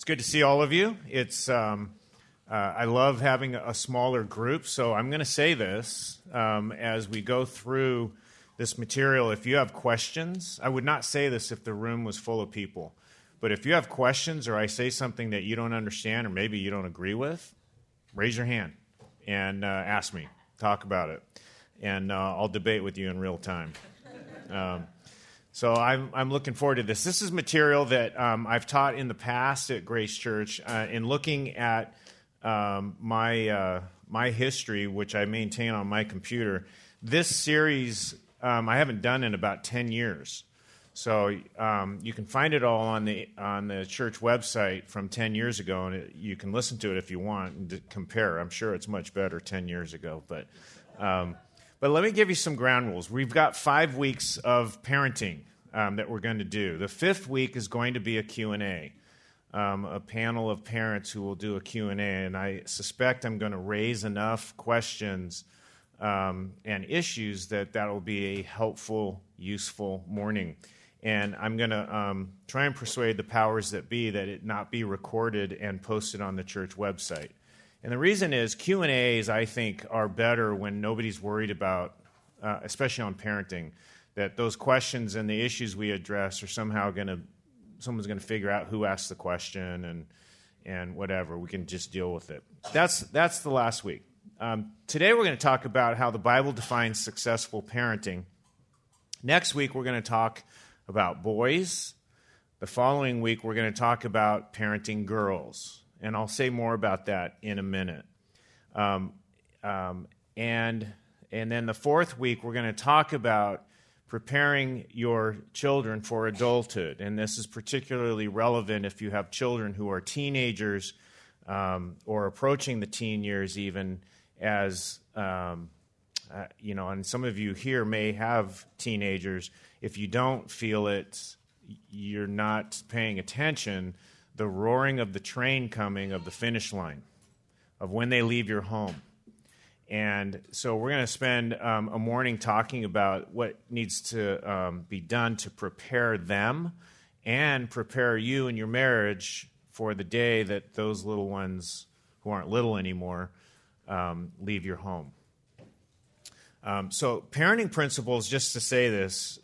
good to see all of you. I love having a smaller group, so I'm going to say this as we go through this material. If you have questions, I would not say this if the room was full of people, but if you have questions or I say something that you don't understand or maybe you don't agree with, raise your hand and ask me. Talk about it, and I'll debate with you in real time. So I'm looking forward to this. This is material that I've taught in the past at Grace Church. In looking at my history, which I maintain on my computer, this series I haven't done in about 10 years. So you can find it all on the church website from 10 years ago, and you can listen to it if you want and compare. I'm sure it's much better 10 years ago, but let me give you some ground rules. We've got 5 weeks of parenting that we're going to do. The 5th week is going to be a Q&A, a panel of parents who will do a Q&A, and I suspect I'm going to raise enough questions and issues that will be a helpful, useful morning. And I'm going to try and persuade the powers that be that it not be recorded and posted on the church website. And the reason is Q&As, I think, are better when nobody's worried about, especially on parenting, that those questions and the issues we address are somehow someone's going to figure out who asked the question and whatever. We can just deal with it. That's the last week. Today we're going to talk about how the Bible defines successful parenting. Next week we're going to talk about boys. The following week we're going to talk about parenting girls. And I'll say more about that in a minute. And then the 4th week, we're going to talk about preparing your children for adulthood. And this is particularly relevant if you have children who are teenagers or approaching the teen years even, as, and some of you here may have teenagers. If you don't feel it, you're not paying attention. The roaring of the train coming of the finish line, of when they leave your home. And so we're going to spend a morning talking about what needs to be done to prepare them and prepare you and your marriage for the day that those little ones who aren't little anymore leave your home. So parenting principles, just to say this,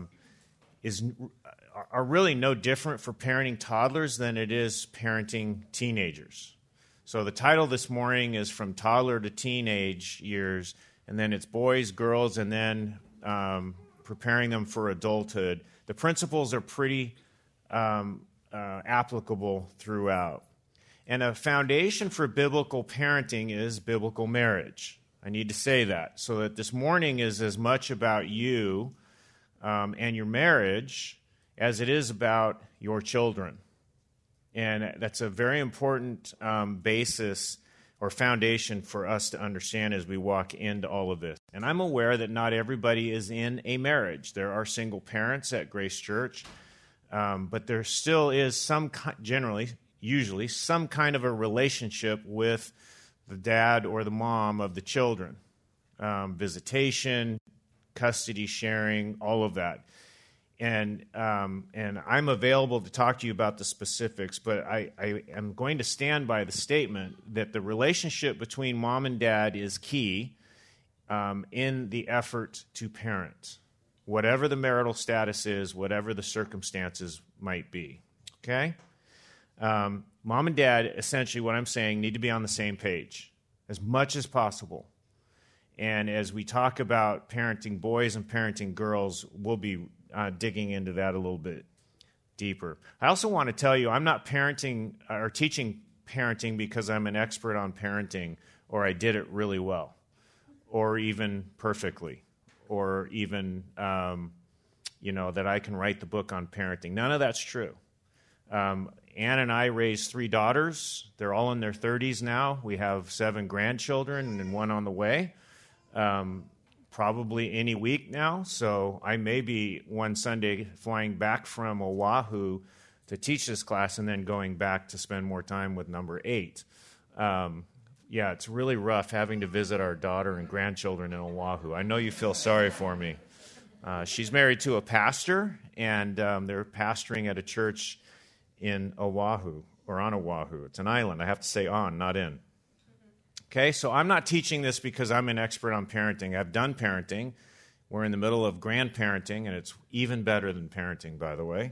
are really no different for parenting toddlers than it is parenting teenagers. So the title this morning is From Toddler to Teenage Years, and then it's boys, girls, and then preparing them for adulthood. The principles are pretty applicable throughout. And a foundation for biblical parenting is biblical marriage. I need to say that, so that this morning is as much about you and your marriage as it is about your children. And that's a very important basis or foundation for us to understand as we walk into all of this. And I'm aware that not everybody is in a marriage. There are single parents at Grace Church, but there still is usually some kind of a relationship with the dad or the mom of the children. Visitation, custody sharing, all of that. And I'm available to talk to you about the specifics, but I am going to stand by the statement that the relationship between mom and dad is key in the effort to parent, whatever the marital status is, whatever the circumstances might be. Okay? Mom and dad, essentially what I'm saying, need to be on the same page as much as possible. And as we talk about parenting boys and parenting girls, we'll be digging into that a little bit deeper. I also want to tell you, I'm not parenting or teaching parenting because I'm an expert on parenting or I did it really well or even perfectly or even, that I can write the book on parenting. None of that's true. Ann and I raised 3 daughters. They're all in their 30s now. We have 7 grandchildren and 1 on the way. Probably any week now, so I may be one Sunday flying back from Oahu to teach this class and then going back to spend more time with number 8. It's really rough having to visit our daughter and grandchildren in Oahu. I know you feel sorry for me. She's married to a pastor, and they're pastoring at a church in Oahu. or on Oahu. It's an island. I have to say on, not in. Okay, so I'm not teaching this because I'm an expert on parenting. I've done parenting. We're in the middle of grandparenting, and it's even better than parenting, by the way.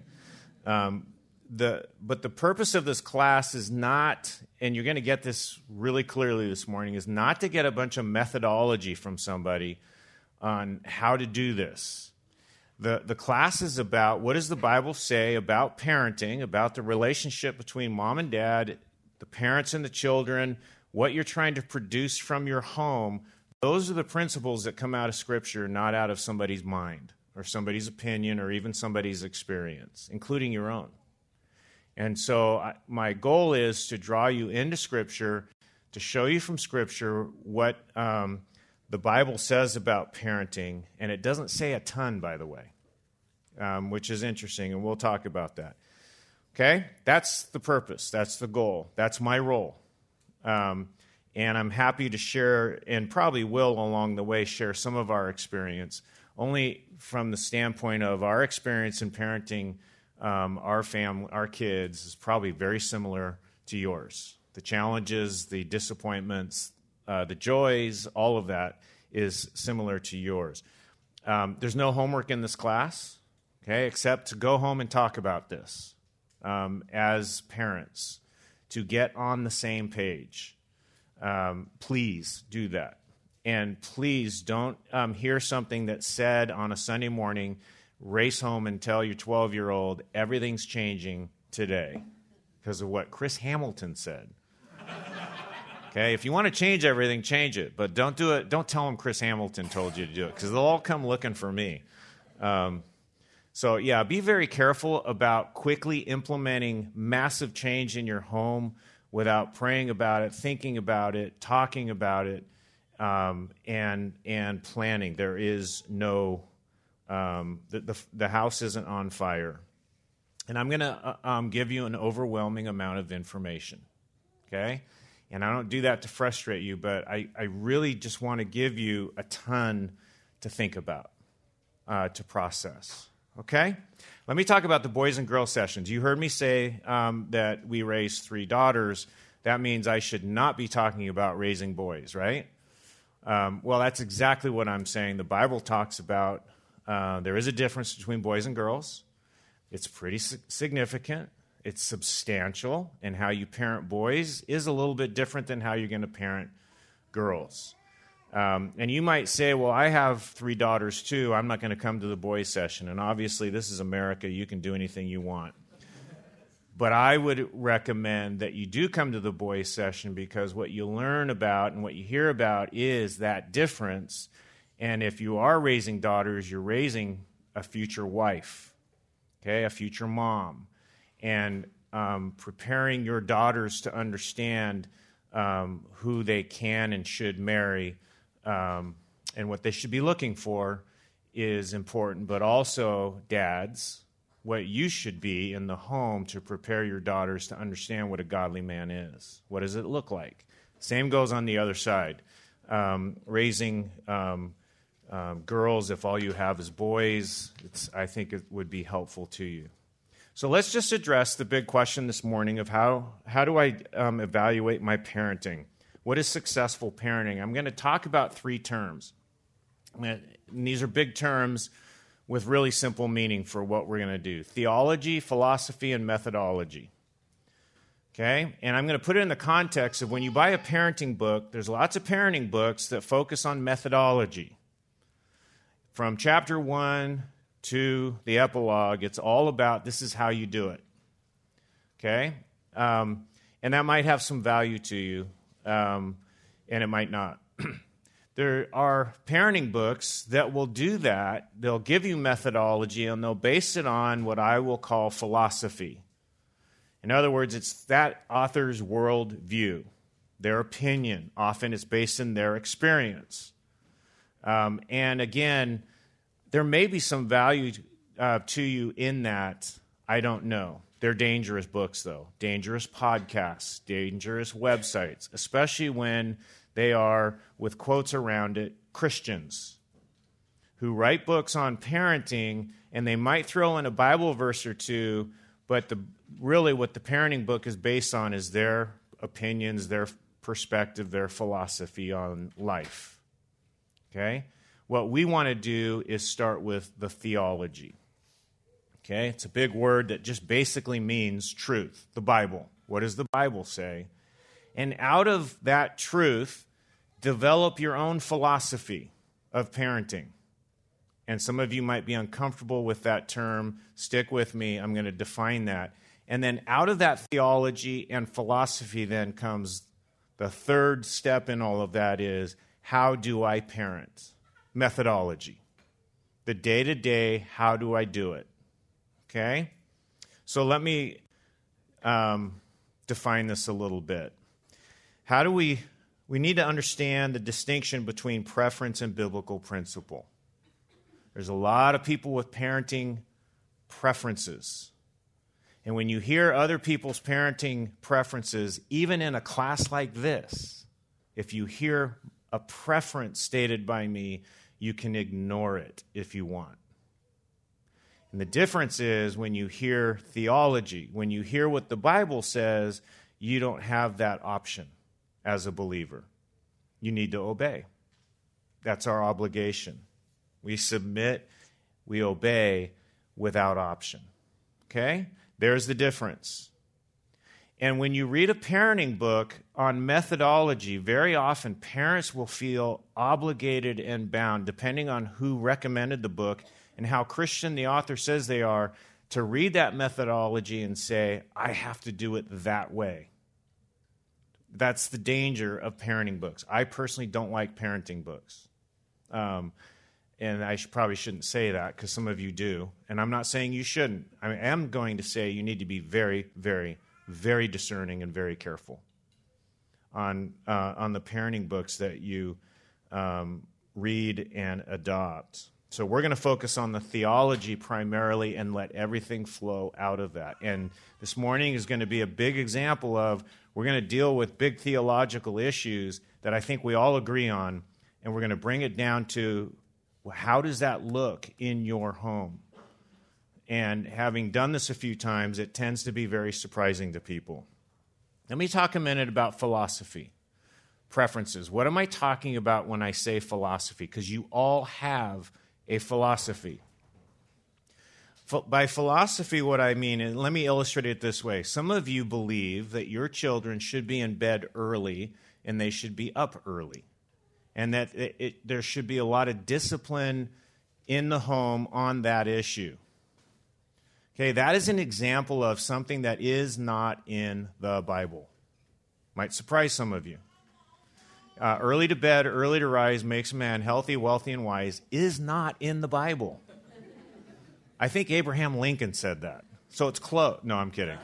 But the purpose of this class is not, and you're going to get this really clearly this morning, is not to get a bunch of methodology from somebody on how to do this. The class is about what does the Bible say about parenting, about the relationship between mom and dad, the parents and the children, what you're trying to produce from your home. Those are the principles that come out of Scripture, not out of somebody's mind or somebody's opinion or even somebody's experience, including your own. And so my goal is to draw you into Scripture, to show you from Scripture what the Bible says about parenting. And it doesn't say a ton, by the way, which is interesting, and we'll talk about that. Okay? That's the purpose. That's the goal. That's my role. And I'm happy to share, and probably will along the way, share some of our experience, only from the standpoint of our experience in parenting our family, our kids, is probably very similar to yours. The challenges, the disappointments, the joys, all of that is similar to yours. There's no homework in this class, okay, except to go home and talk about this as parents, to get on the same page. Please do that. And please don't hear something that's said on a Sunday morning, race home and tell your 12-year-old everything's changing today because of what Chris Hamilton said. Okay, if you want to change everything, change it. But don't do it. Don't tell them Chris Hamilton told you to do it because they'll all come looking for me. So, yeah, be very careful about quickly implementing massive change in your home without praying about it, thinking about it, talking about it, and planning. There is no, the house isn't on fire. And I'm going to give you an overwhelming amount of information, okay? And I don't do that to frustrate you, but I really just want to give you a ton to think about, to process, okay? Let me talk about the boys and girls sessions. You heard me say that we raised 3 daughters. That means I should not be talking about raising boys, right? Well, that's exactly what I'm saying. The Bible talks about there is a difference between boys and girls. It's pretty significant. It's substantial, and how you parent boys is a little bit different than how you're going to parent girls. And you might say, well, I have 3 daughters too. I'm not going to come to the boys' session. And obviously, this is America. You can do anything you want. But I would recommend that you do come to the boys' session because what you learn about and what you hear about is that difference. And if you are raising daughters, you're raising a future wife, okay, a future mom. And preparing your daughters to understand who they can and should marry and what they should be looking for is important. But also, dads, what you should be in the home to prepare your daughters to understand what a godly man is. What does it look like? Same goes on the other side. Raising girls, if all you have is boys, I think it would be helpful to you. So let's just address the big question this morning of how do I evaluate my parenting? What is successful parenting? I'm going to talk about 3 terms. And these are big terms with really simple meaning for what we're going to do. Theology, philosophy, and methodology. Okay? And I'm going to put it in the context of when you buy a parenting book, there's lots of parenting books that focus on methodology. From chapter 1 to the epilogue, it's all about this is how you do it. Okay? And that might have some value to you, and it might not. There are parenting books that will do that. They'll give you methodology, and they'll base it on what I will call philosophy. In other words, it's that author's world view, their opinion. Often it's based in their experience. And again, there may be some value to you in that. I don't know. They're dangerous books, though. Dangerous podcasts, dangerous websites, especially when they are, with quotes around it, Christians who write books on parenting, and they might throw in a Bible verse or two, but really what the parenting book is based on is their opinions, their perspective, their philosophy on life. Okay? What we want to do is start with the theology. Okay? It's a big word that just basically means truth, the Bible. What does the Bible say? And out of that truth, develop your own philosophy of parenting. And some of you might be uncomfortable with that term. Stick with me. I'm going to define that. And then out of that theology and philosophy then comes the third step in all of that is, how do I parent? Methodology. The day-to-day, how do I do it? Okay? So let me define this a little bit. How do we need to understand the distinction between preference and biblical principle. There's a lot of people with parenting preferences. And when you hear other people's parenting preferences, even in a class like this, if you hear a preference stated by me, you can ignore it if you want. And the difference is when you hear theology, when you hear what the Bible says, you don't have that option as a believer. You need to obey. That's our obligation. We submit, we obey without option. Okay? There's the difference. And when you read a parenting book on methodology, very often parents will feel obligated and bound, depending on who recommended the book and how Christian the author says they are, to read that methodology and say, I have to do it that way. That's the danger of parenting books. I personally don't like parenting books. And I probably shouldn't say that because some of you do. And I'm not saying you shouldn't. I am going to say you need to be very, very, very discerning and very careful on the parenting books that you read and adopt. So we're going to focus on the theology primarily and let everything flow out of that. And this morning is going to be a big example of we're going to deal with big theological issues that I think we all agree on, and we're going to bring it down to how does that look in your home? And having done this a few times, it tends to be very surprising to people. Let me talk a minute about philosophy, preferences. What am I talking about when I say philosophy? Because you all have a philosophy. By philosophy, what I mean, and let me illustrate it this way. Some of you believe that your children should be in bed early and they should be up early, and that there should be a lot of discipline in the home on that issue. Okay, that is an example of something that is not in the Bible. Might surprise some of you. Early to bed, early to rise makes a man healthy, wealthy, and wise is not in the Bible. I think Abraham Lincoln said that. So it's close. No, I'm kidding.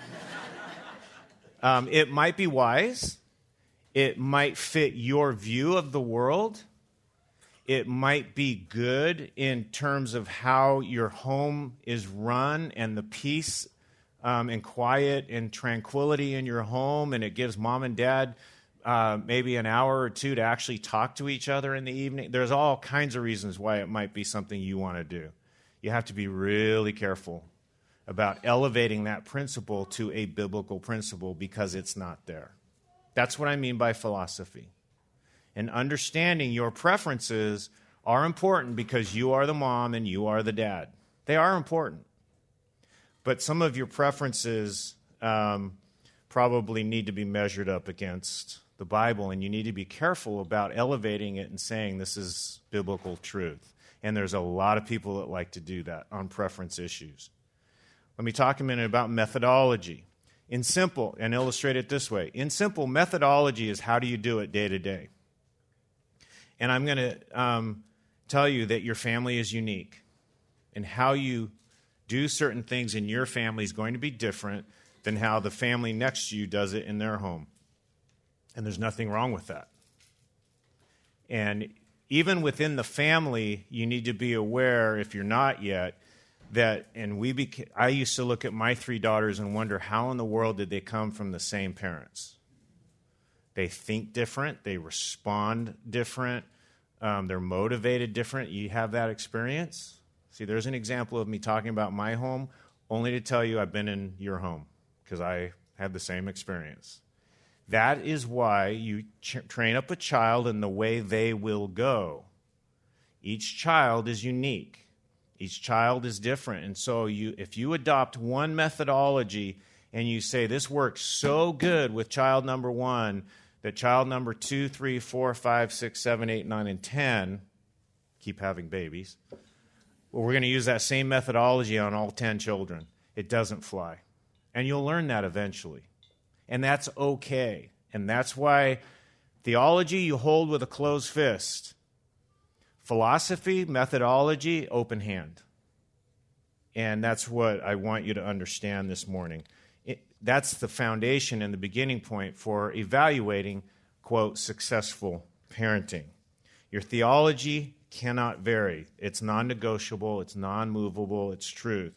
It might be wise. It might fit your view of the world. It might be good in terms of how your home is run and the peace and quiet and tranquility in your home, and it gives mom and dad maybe an hour or two to actually talk to each other in the evening. There's all kinds of reasons why it might be something you want to do. You have to be really careful about elevating that principle to a biblical principle because it's not there. That's what I mean by philosophy. And understanding your preferences are important because you are the mom and you are the dad. They are important. But some of your preferences probably need to be measured up against the Bible, and you need to be careful about elevating it and saying this is biblical truth. And there's a lot of people that like to do that on preference issues. Let me talk a minute about methodology. In simple, and illustrate it this way. In simple, methodology is how do you do it day to day. And I'm going to tell you that your family is unique. And how you do certain things in your family is going to be different than how the family next to you does it in their home. And there's nothing wrong with that. And even within the family, you need to be aware, if you're not yet, that, I used to look at my 3 daughters and wonder how in the world did they come from the same parents? They think different, they respond different, they're motivated different. You have that experience? See, there's an example of me talking about my home, only to tell you I've been in your home. because I had the same experience. That is why you train up a child in the way they will go. Each child is unique. Each child is different. And so if you adopt one methodology and you say, this works so good with child number 1, that child number 2, 3, 4, 5, 6, 7, 8, 9, and 10 keep having babies, well, we're going to use that same methodology on all 10 children. It doesn't fly. And you'll learn that eventually. And that's okay. And that's why theology you hold with a closed fist. Philosophy, methodology, open hand. And that's what I want you to understand this morning. That's the foundation and the beginning point for evaluating, quote, successful parenting. Your theology cannot vary. It's non-negotiable, it's non-movable, it's truth.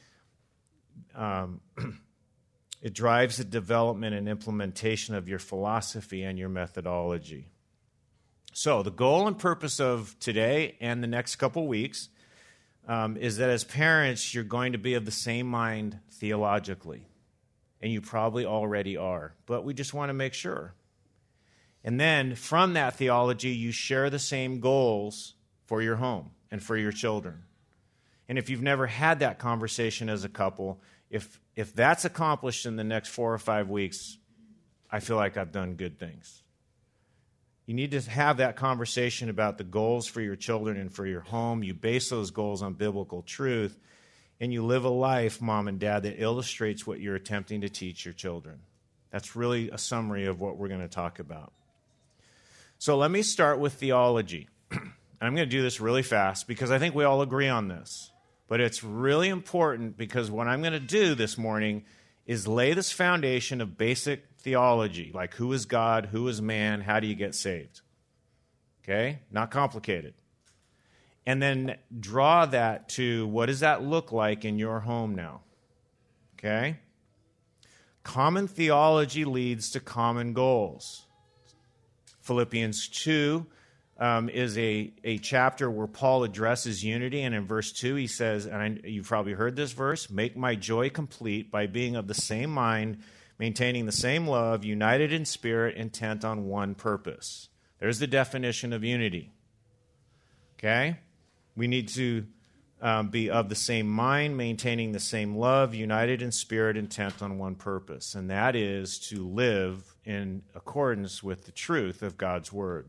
It drives the development and implementation of your philosophy and your methodology. So the goal and purpose of today and the next couple weeks is that as parents, you're going to be of the same mind theologically. And you probably already are. But we just want to make sure. And then from that theology, you share the same goals for your home and for your children. And if you've never had that conversation as a couple, if that's accomplished in the next 4 or 5 weeks, I feel like I've done good things. You need to have that conversation about the goals for your children and for your home. You base those goals on biblical truth, and you live a life, mom and dad, that illustrates what you're attempting to teach your children. That's really a summary of what we're going to talk about. So let me start with theology. I'm going to do this really fast because I think we all agree on this. But it's really important because what I'm going to do this morning is lay this foundation of basic theology, like who is God, who is man, how do you get saved? Okay? Not complicated. And then draw that to what does that look like in your home now? Okay? Common theology leads to common goals. Philippians 2 is a chapter where Paul addresses unity, and in verse 2 he says, and you've probably heard this verse, make my joy complete by being of the same mind, maintaining the same love, united in spirit, intent on one purpose. There's the definition of unity. Okay? We need to be of the same mind, maintaining the same love, united in spirit, intent on one purpose. And that is to live in accordance with the truth of God's Word.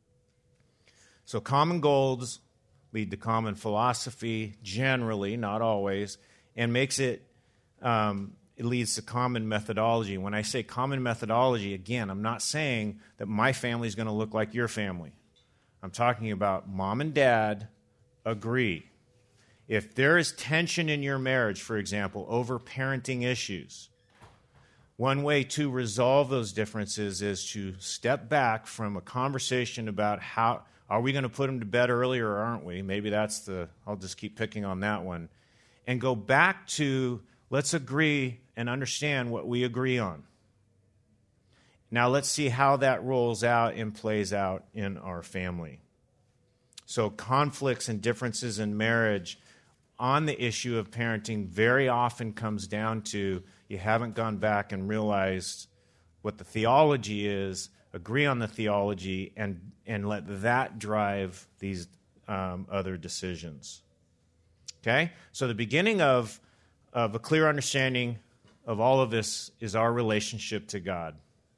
So common goals lead to common philosophy, generally, not always, and it leads to common methodology. When I say common methodology, again, I'm not saying that my family is going to look like your family. I'm talking about mom and dad agree. If there is tension in your marriage, for example, over parenting issues, one way to resolve those differences is to step back from a conversation about how are we going to put them to bed early or aren't we? Maybe I'll just keep picking on that one. And go back to let's agree and understand what we agree on. Now let's see how that rolls out and plays out in our family. So conflicts and differences in marriage on the issue of parenting very often comes down to you haven't gone back and realized what the theology is, agree on the theology, and let that drive these other decisions. Okay? So the beginning of a clear understanding of all of this is our relationship to God.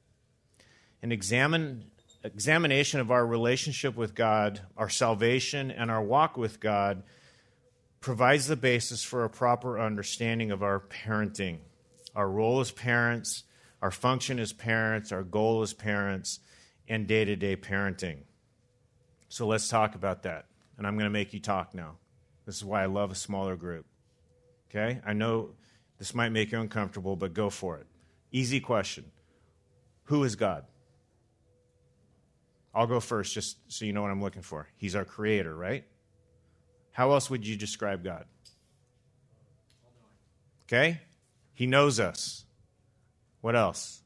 An examination of our relationship with God, our salvation, and our walk with God provides the basis for a proper understanding of our parenting, our role as parents, our function as parents, our goal as parents, and day-to-day parenting. So let's talk about that. And I'm going to make you talk now. This is why I love a smaller group. Okay? I know this might make you uncomfortable, but go for it. Easy question. Who is God? I'll go first just so you know what I'm looking for. He's our creator, right? How else would you describe God? Okay? He knows us. What else?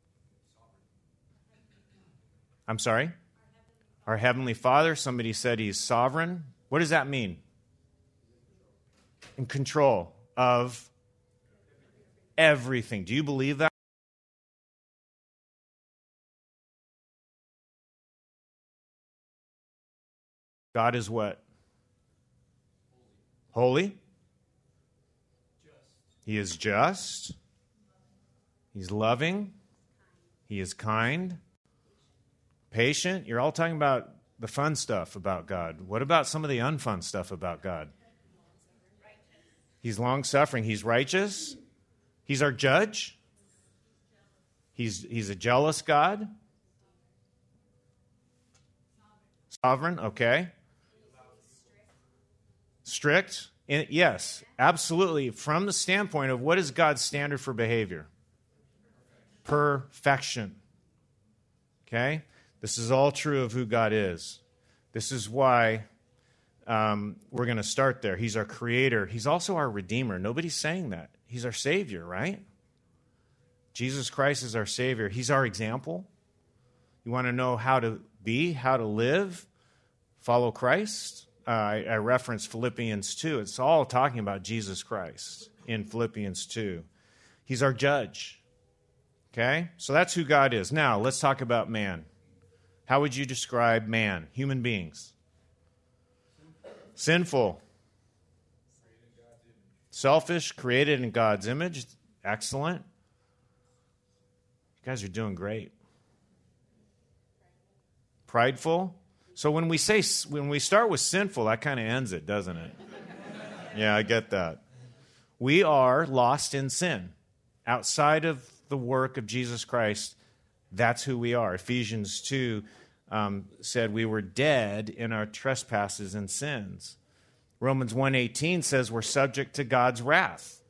I'm sorry? Our Heavenly Father. Somebody said He's sovereign. What does that mean? In control of everything. Do you believe that? God is what? Holy. He is just. He's loving. He is kind. Patient. You're all talking about the fun stuff about God. What about some of the unfun stuff about God? He's long-suffering. He's righteous. He's our judge. He's a jealous God. Sovereign, okay. Strict. Yes, absolutely. From the standpoint of what is God's standard for behavior? Perfection. Okay? This is all true of who God is. This is why we're going to start there. He's our creator. He's also our redeemer. Nobody's saying that. He's our savior, right? Jesus Christ is our savior. He's our example. You want to know how to be, how to live, follow Christ? I referenced Philippians 2. It's all talking about Jesus Christ in Philippians 2. He's our judge. Okay? So that's who God is. Now, let's talk about man. How would you describe man, human beings? Sinful. Selfish, created in God's image. Excellent. You guys are doing great. Prideful. So when we start with sinful, that kind of ends it, doesn't it? Yeah, I get that. We are lost in sin. Outside of the work of Jesus Christ, that's who we are. Ephesians 2 said we were dead in our trespasses and sins. Romans 1:18 says we're subject to God's wrath.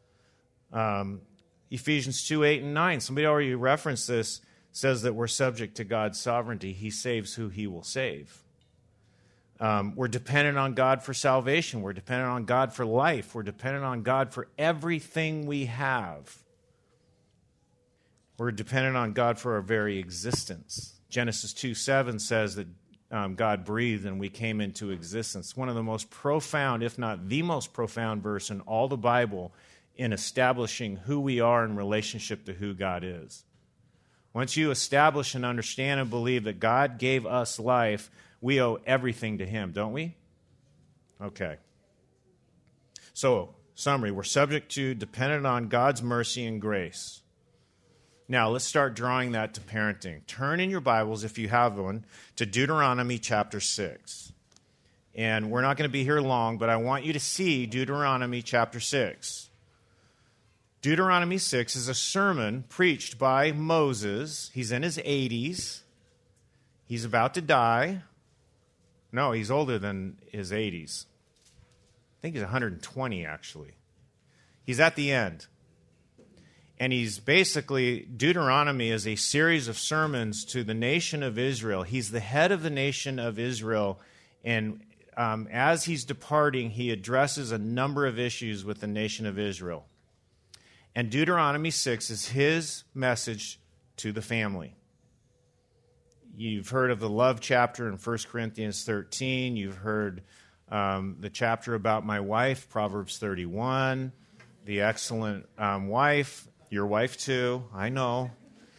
Ephesians 2:8 and 9, somebody already referenced this, says that we're subject to God's sovereignty. He saves who he will save. We're dependent on God for salvation. We're dependent on God for life. We're dependent on God for everything we have. We're dependent on God for our very existence. Genesis 2:7 says that God breathed and we came into existence. One of the most profound, if not the most profound verse in all the Bible in establishing who we are in relationship to who God is. Once you establish and understand and believe that God gave us life, we owe everything to him, don't we? Okay. So, summary, we're subject to, dependent on God's mercy and grace. Now, let's start drawing that to parenting. Turn in your Bibles, if you have one, to Deuteronomy chapter 6. And we're not going to be here long, but I want you to see Deuteronomy chapter 6. Deuteronomy 6 is a sermon preached by Moses. He's in his 80s. He's about to die. No, he's older than his 80s. I think he's 120, actually. He's at the end. And he's basically, Deuteronomy is a series of sermons to the nation of Israel. He's the head of the nation of Israel. And as he's departing, he addresses a number of issues with the nation of Israel. And Deuteronomy 6 is his message to the family. You've heard of the love chapter in 1 Corinthians 13. You've heard the chapter about my wife, Proverbs 31, the excellent wife, your wife too, I know.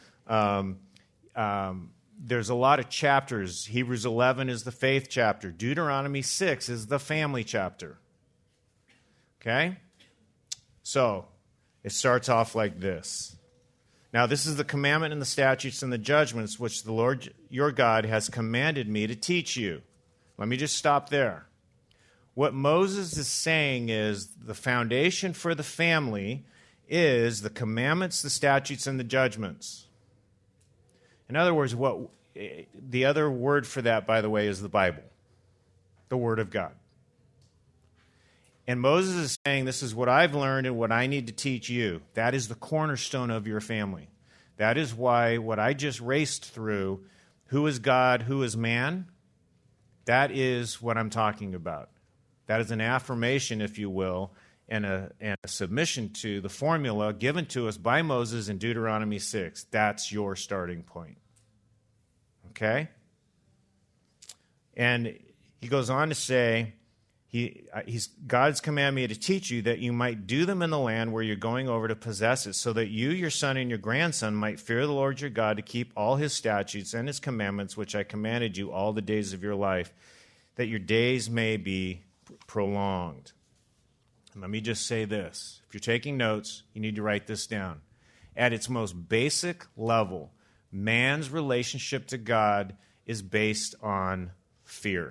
There's a lot of chapters. Hebrews 11 is the faith chapter. Deuteronomy 6 is the family chapter. Okay? So, it starts off like this. Now, this is the commandment and the statutes and the judgments which the Lord your God has commanded me to teach you. Let me just stop there. What Moses is saying is the foundation for the family is the commandments, the statutes, and the judgments. In other words, the other word for that, by the way, is the Bible, the Word of God. And Moses is saying, this is what I've learned and what I need to teach you. That is the cornerstone of your family. That is why what I just raced through, who is God, who is man, that is what I'm talking about. That is an affirmation, if you will, and a submission to the formula given to us by Moses in Deuteronomy 6. That's your starting point. Okay? And he goes on to say, God's commanded me to teach you that you might do them in the land where you're going over to possess it, so that you, your son, and your grandson might fear the Lord your God to keep all his statutes and his commandments, which I commanded you all the days of your life, that your days may be prolonged. And let me just say this. If you're taking notes, you need to write this down. At its most basic level, man's relationship to God is based on fear.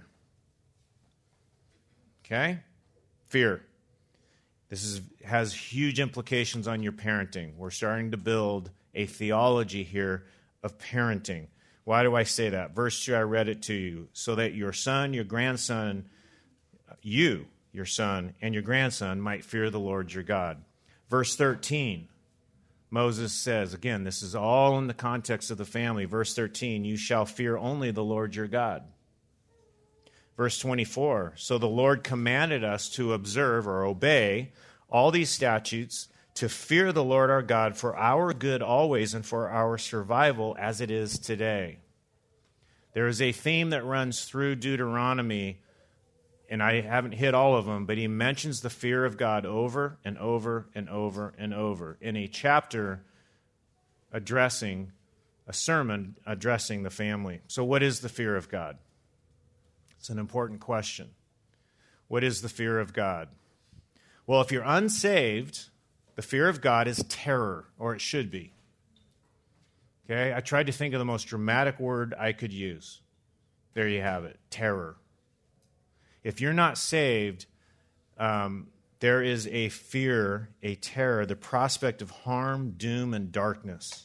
Okay? Fear. This has huge implications on your parenting. We're starting to build a theology here of parenting. Why do I say that? Verse 2, I read it to you. So that your son, your grandson, your son, and your grandson might fear the Lord your God. Verse 13, Moses says, again, this is all in the context of the family. Verse 13, you shall fear only the Lord your God. Verse 24, so the Lord commanded us to observe or obey all these statutes, to fear the Lord our God for our good always and for our survival as it is today. There is a theme that runs through Deuteronomy, and I haven't hit all of them, but he mentions the fear of God over and over and over and over in a chapter addressing, a sermon addressing the family. So what is the fear of God? It's an important question. What is the fear of God? Well, if you're unsaved, the fear of God is terror, or it should be. Okay? I tried to think of the most dramatic word I could use. There you have it, terror. If you're not saved, there is a fear, a terror, the prospect of harm, doom, and darkness.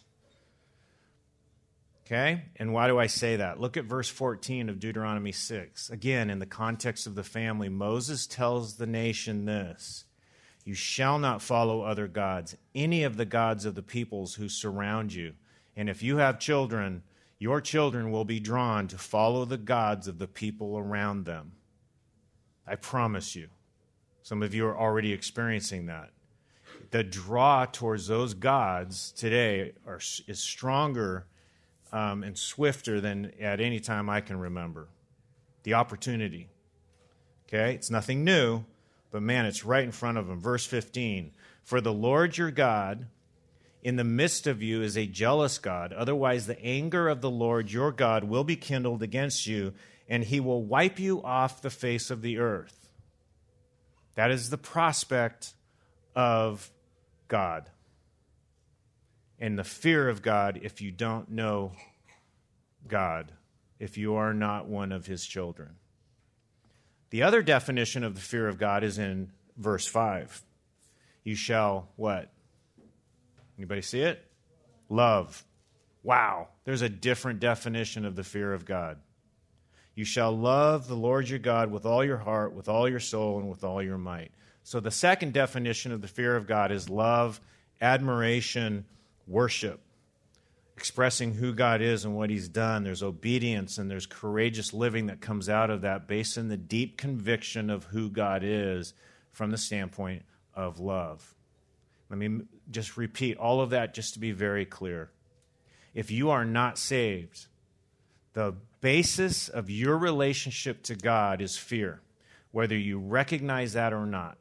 Okay? And why do I say that? Look at verse 14 of Deuteronomy 6. Again, in the context of the family, Moses tells the nation this: you shall not follow other gods, any of the gods of the peoples who surround you. And if you have children, your children will be drawn to follow the gods of the people around them. I promise you. Some of you are already experiencing that. The draw towards those gods today is stronger and swifter than at any time I can remember. The opportunity. Okay? It's nothing new, but man, it's right in front of them. Verse 15, for the Lord your God in the midst of you is a jealous God. Otherwise, the anger of the Lord your God will be kindled against you, and he will wipe you off the face of the earth. That is the prospect of God. And the fear of God if you don't know God, if you are not one of his children. The other definition of the fear of God is in verse 5. You shall what? Anybody see it? Love. Wow, there's a different definition of the fear of God. You shall love the Lord your God with all your heart, with all your soul, and with all your might. So the second definition of the fear of God is love, admiration, worship, expressing who God is and what he's done. There's obedience and there's courageous living that comes out of that based on the deep conviction of who God is from the standpoint of love. Let me just repeat all of that just to be very clear. If you are not saved, the basis of your relationship to God is fear, whether you recognize that or not.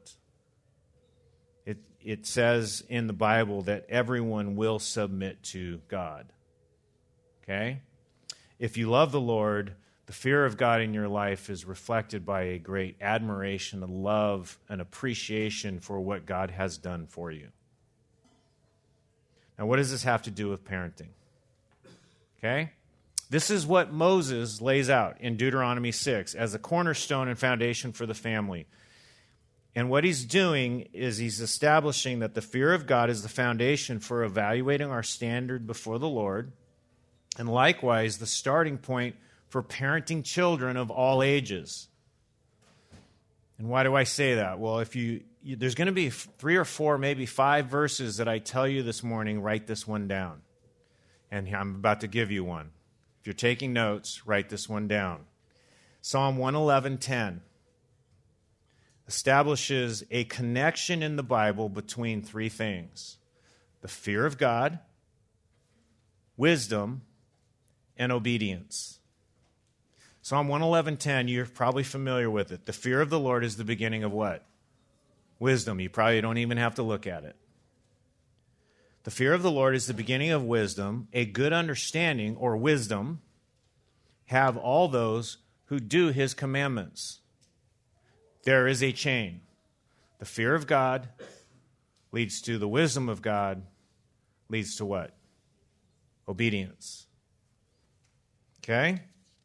It says in the Bible that everyone will submit to God. Okay? If you love the Lord, the fear of God in your life is reflected by a great admiration, a love, an appreciation for what God has done for you. Now, what does this have to do with parenting? Okay? This is what Moses lays out in Deuteronomy 6 as a cornerstone and foundation for the family. And what he's doing is he's establishing that the fear of God is the foundation for evaluating our standard before the Lord, and likewise the starting point for parenting children of all ages. And why do I say that? Well, there's going to be 3 or 4, maybe 5 verses that I tell you this morning, write this one down. And I'm about to give you one. If you're taking notes, write this one down. Psalm 111:10 establishes a connection in the Bible between 3 things: the fear of God, wisdom, and obedience. Psalm 111:10, you're probably familiar with it. The fear of the Lord is the beginning of what? Wisdom. You probably don't even have to look at it. The fear of the Lord is the beginning of wisdom. A good understanding, or wisdom, have all those who do his commandments. There is a chain. The fear of God leads to the wisdom of God, leads to what? Obedience. Okay?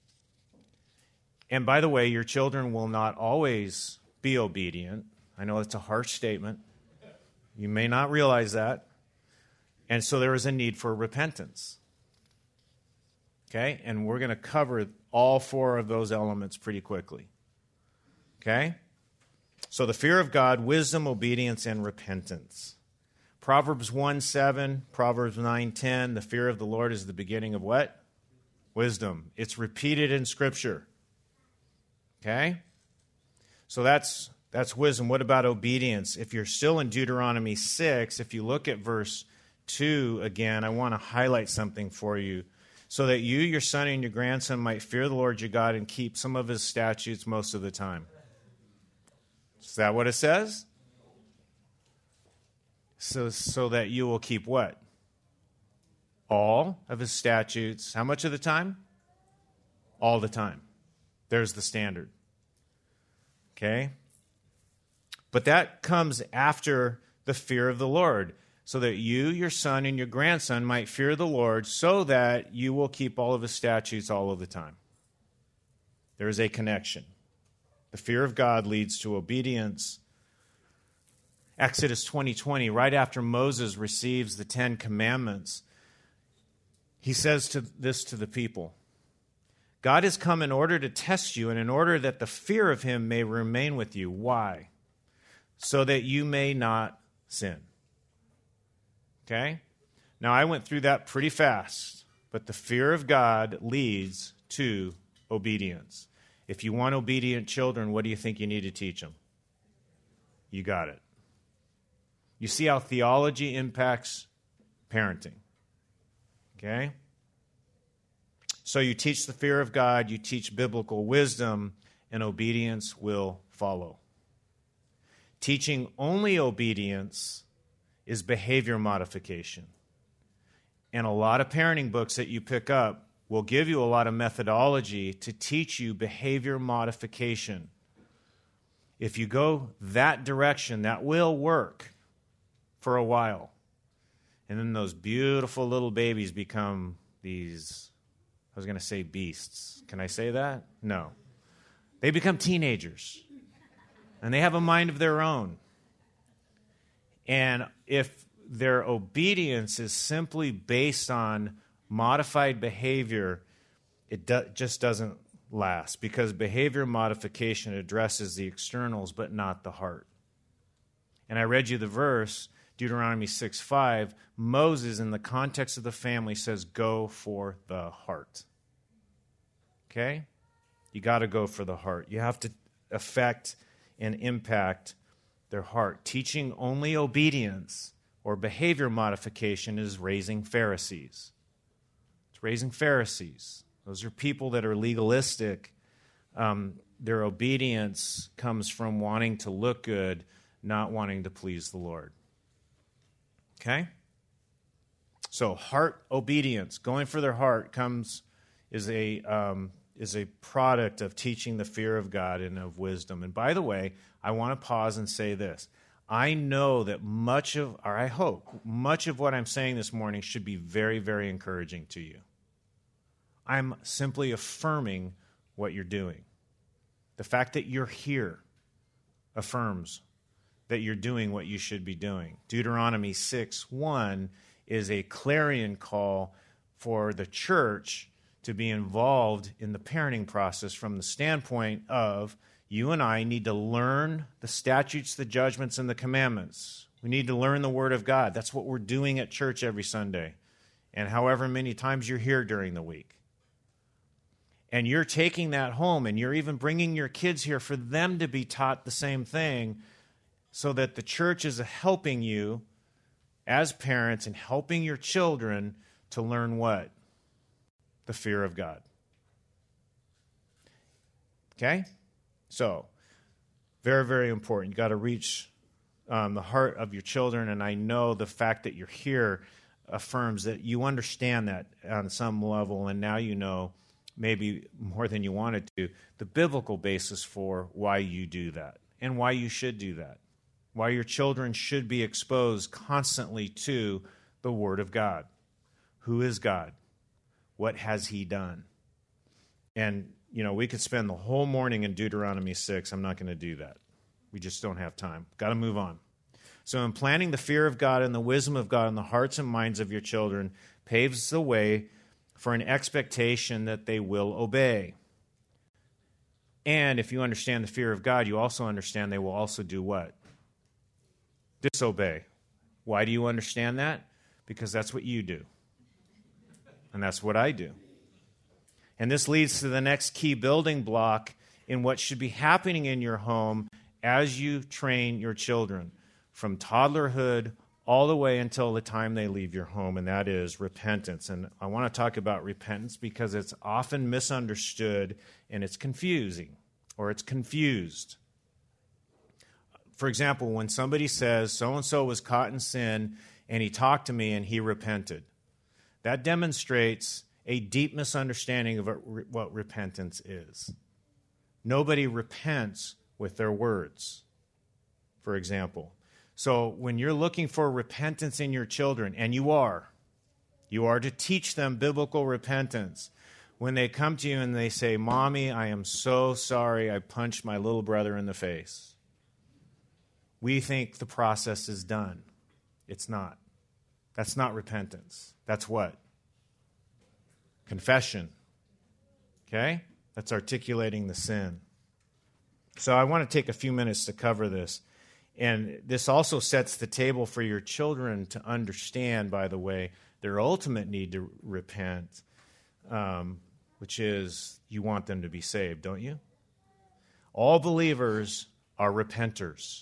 And by the way, your children will not always be obedient. I know it's a harsh statement. You may not realize that. And so there is a need for repentance. Okay? And we're going to cover all four of those elements pretty quickly. Okay? So the fear of God, wisdom, obedience, and repentance. Proverbs 1:7, Proverbs 9:10, the fear of the Lord is the beginning of what? Wisdom. It's repeated in Scripture. Okay? So that's wisdom. What about obedience? If you're still in Deuteronomy 6, if you look at verse 2 again, I want to highlight something for you. So that you, your son, and your grandson might fear the Lord your God and keep some of his statutes most of the time. Is that what it says? So that you will keep what? All of his statutes. How much of the time? All the time. There's the standard. Okay? But that comes after the fear of the Lord, so that you, your son, and your grandson might fear the Lord, so that you will keep all of his statutes all of the time. There is a connection. The fear of God leads to obedience. Exodus 20:20, right after Moses receives the 10 Commandments, he says this to the people. God has come in order to test you and in order that the fear of him may remain with you. Why? So that you may not sin. Okay? Now, I went through that pretty fast, but the fear of God leads to obedience. If you want obedient children, what do you think you need to teach them? You got it. You see how theology impacts parenting. Okay? So you teach the fear of God, you teach biblical wisdom, and obedience will follow. Teaching only obedience is behavior modification. And a lot of parenting books that you pick up will give you a lot of methodology to teach you behavior modification. If you go that direction, that will work for a while. And then those beautiful little babies become these, I was going to say beasts. Can I say that? No. They become teenagers. And they have a mind of their own. And if their obedience is simply based on modified behavior, it just doesn't last, because behavior modification addresses the externals but not the heart. And I read you the verse, Deuteronomy 6:5. Moses, in the context of the family, says, go for the heart. Okay? You got to go for the heart. You have to affect and impact their heart. Teaching only obedience or behavior modification is raising Pharisees. It's raising Pharisees. Those are people that are legalistic. Their obedience comes from wanting to look good, not wanting to please the Lord. Okay? So heart obedience, going for their heart, is a product of teaching the fear of God and of wisdom. And by the way, I want to pause and say this. I know that I hope much of what I'm saying this morning should be very, very encouraging to you. I'm simply affirming what you're doing. The fact that you're here affirms that you're doing what you should be doing. Deuteronomy 6:1 is a clarion call for the church to be involved in the parenting process from the standpoint of you and I need to learn the statutes, the judgments, and the commandments. We need to learn the Word of God. That's what we're doing at church every Sunday, and however many times you're here during the week. And you're taking that home, and you're even bringing your kids here for them to be taught the same thing, so that the church is helping you as parents and helping your children to learn what? The fear of God. Okay? So, very, very important. You got to reach the heart of your children, and I know the fact that you're here affirms that you understand that on some level, and now you know, maybe more than you wanted to, the biblical basis for why you do that and why you should do that, why your children should be exposed constantly to the Word of God. Who is God? What has He done? And, we could spend the whole morning in Deuteronomy 6. I'm not going to do that. We just don't have time. Got to move on. So implanting the fear of God and the wisdom of God in the hearts and minds of your children paves the way for an expectation that they will obey. And if you understand the fear of God, you also understand they will also do what? Disobey. Why do you understand that? Because that's what you do. And that's what I do. And this leads to the next key building block in what should be happening in your home as you train your children from toddlerhood all the way until the time they leave your home, and that is repentance. And I want to talk about repentance because it's often misunderstood and it's confusing or it's confused. For example, when somebody says, so-and-so was caught in sin and he talked to me and he repented, that demonstrates a deep misunderstanding of what repentance is. Nobody repents with their words, for example. So when you're looking for repentance in your children, and you are to teach them biblical repentance. When they come to you and they say, Mommy, I am so sorry I punched my little brother in the face. We think the process is done. It's not. That's not repentance. That's what? Confession. Okay? That's articulating the sin. So I want to take a few minutes to cover this. And this also sets the table for your children to understand, by the way, their ultimate need to repent, which is you want them to be saved, don't you? All believers are repenters.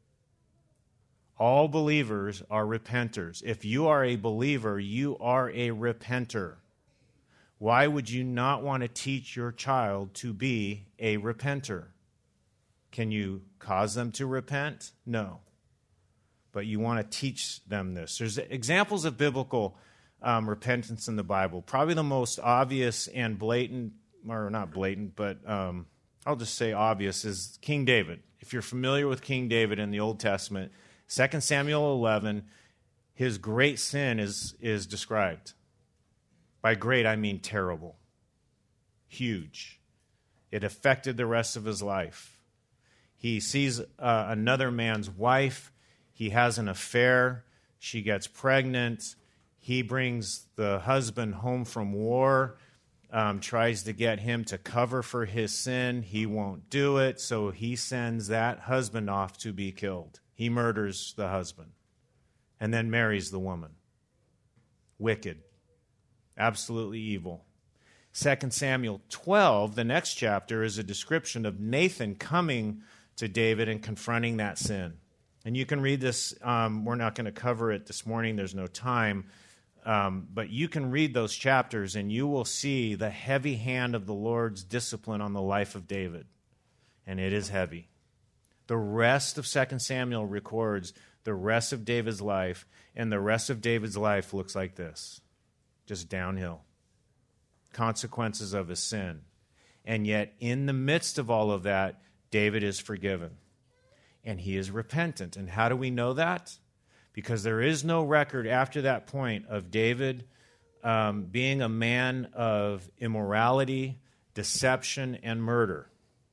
All believers are repenters. If you are a believer, you are a repenter. Why would you not want to teach your child to be a repenter? Can you cause them to repent? No. But you want to teach them this. There's examples of biblical repentance in the Bible. Probably the most obvious and blatant, or not blatant, but I'll just say obvious, is King David. If you're familiar with King David in the Old Testament, 2 Samuel 11, his great sin is described. By great, I mean terrible. Huge. It affected the rest of his life. He sees another man's wife. He has an affair. She gets pregnant. He brings the husband home from war, tries to get him to cover for his sin. He won't do it, so he sends that husband off to be killed. He murders the husband and then marries the woman. Wicked. Absolutely evil. 2 Samuel 12, the next chapter, is a description of Nathan coming to David and confronting that sin. And you can read this. We're not going to cover it this morning. There's no time. But you can read those chapters and you will see the heavy hand of the Lord's discipline on the life of David. And it is heavy. The rest of 2 Samuel records the rest of David's life, and the rest of David's life looks like this. Just downhill. Consequences of his sin. And yet, in the midst of all of that, David is forgiven. And he is repentant. And how do we know that? Because there is no record after that point of David being a man of immorality, deception, and murder.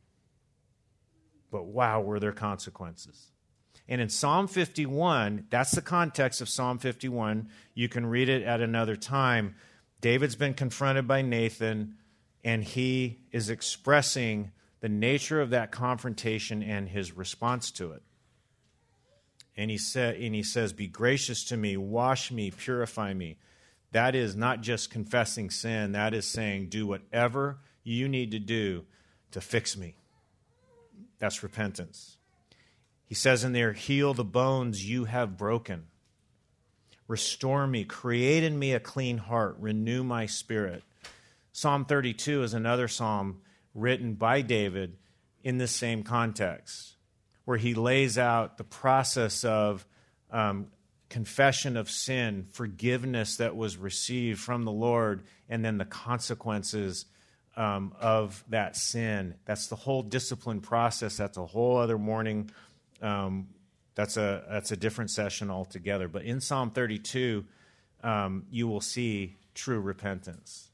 But wow, were there consequences. And in Psalm 51, that's the context of Psalm 51. You can read it at another time. David's been confronted by Nathan, and he is expressing the nature of that confrontation and his response to it. And he says, "Be gracious to me, wash me, purify me." That is not just confessing sin. That is saying, do whatever you need to do to fix me. That's repentance. He says in there, "Heal the bones you have broken. Restore me, create in me a clean heart, renew my spirit." Psalm 32 is another psalm written by David in this same context, where he lays out the process of confession of sin, forgiveness that was received from the Lord, and then the consequences of that sin. That's the whole discipline process. That's a whole other morning. That's a different session altogether. But in Psalm 32, you will see true repentance.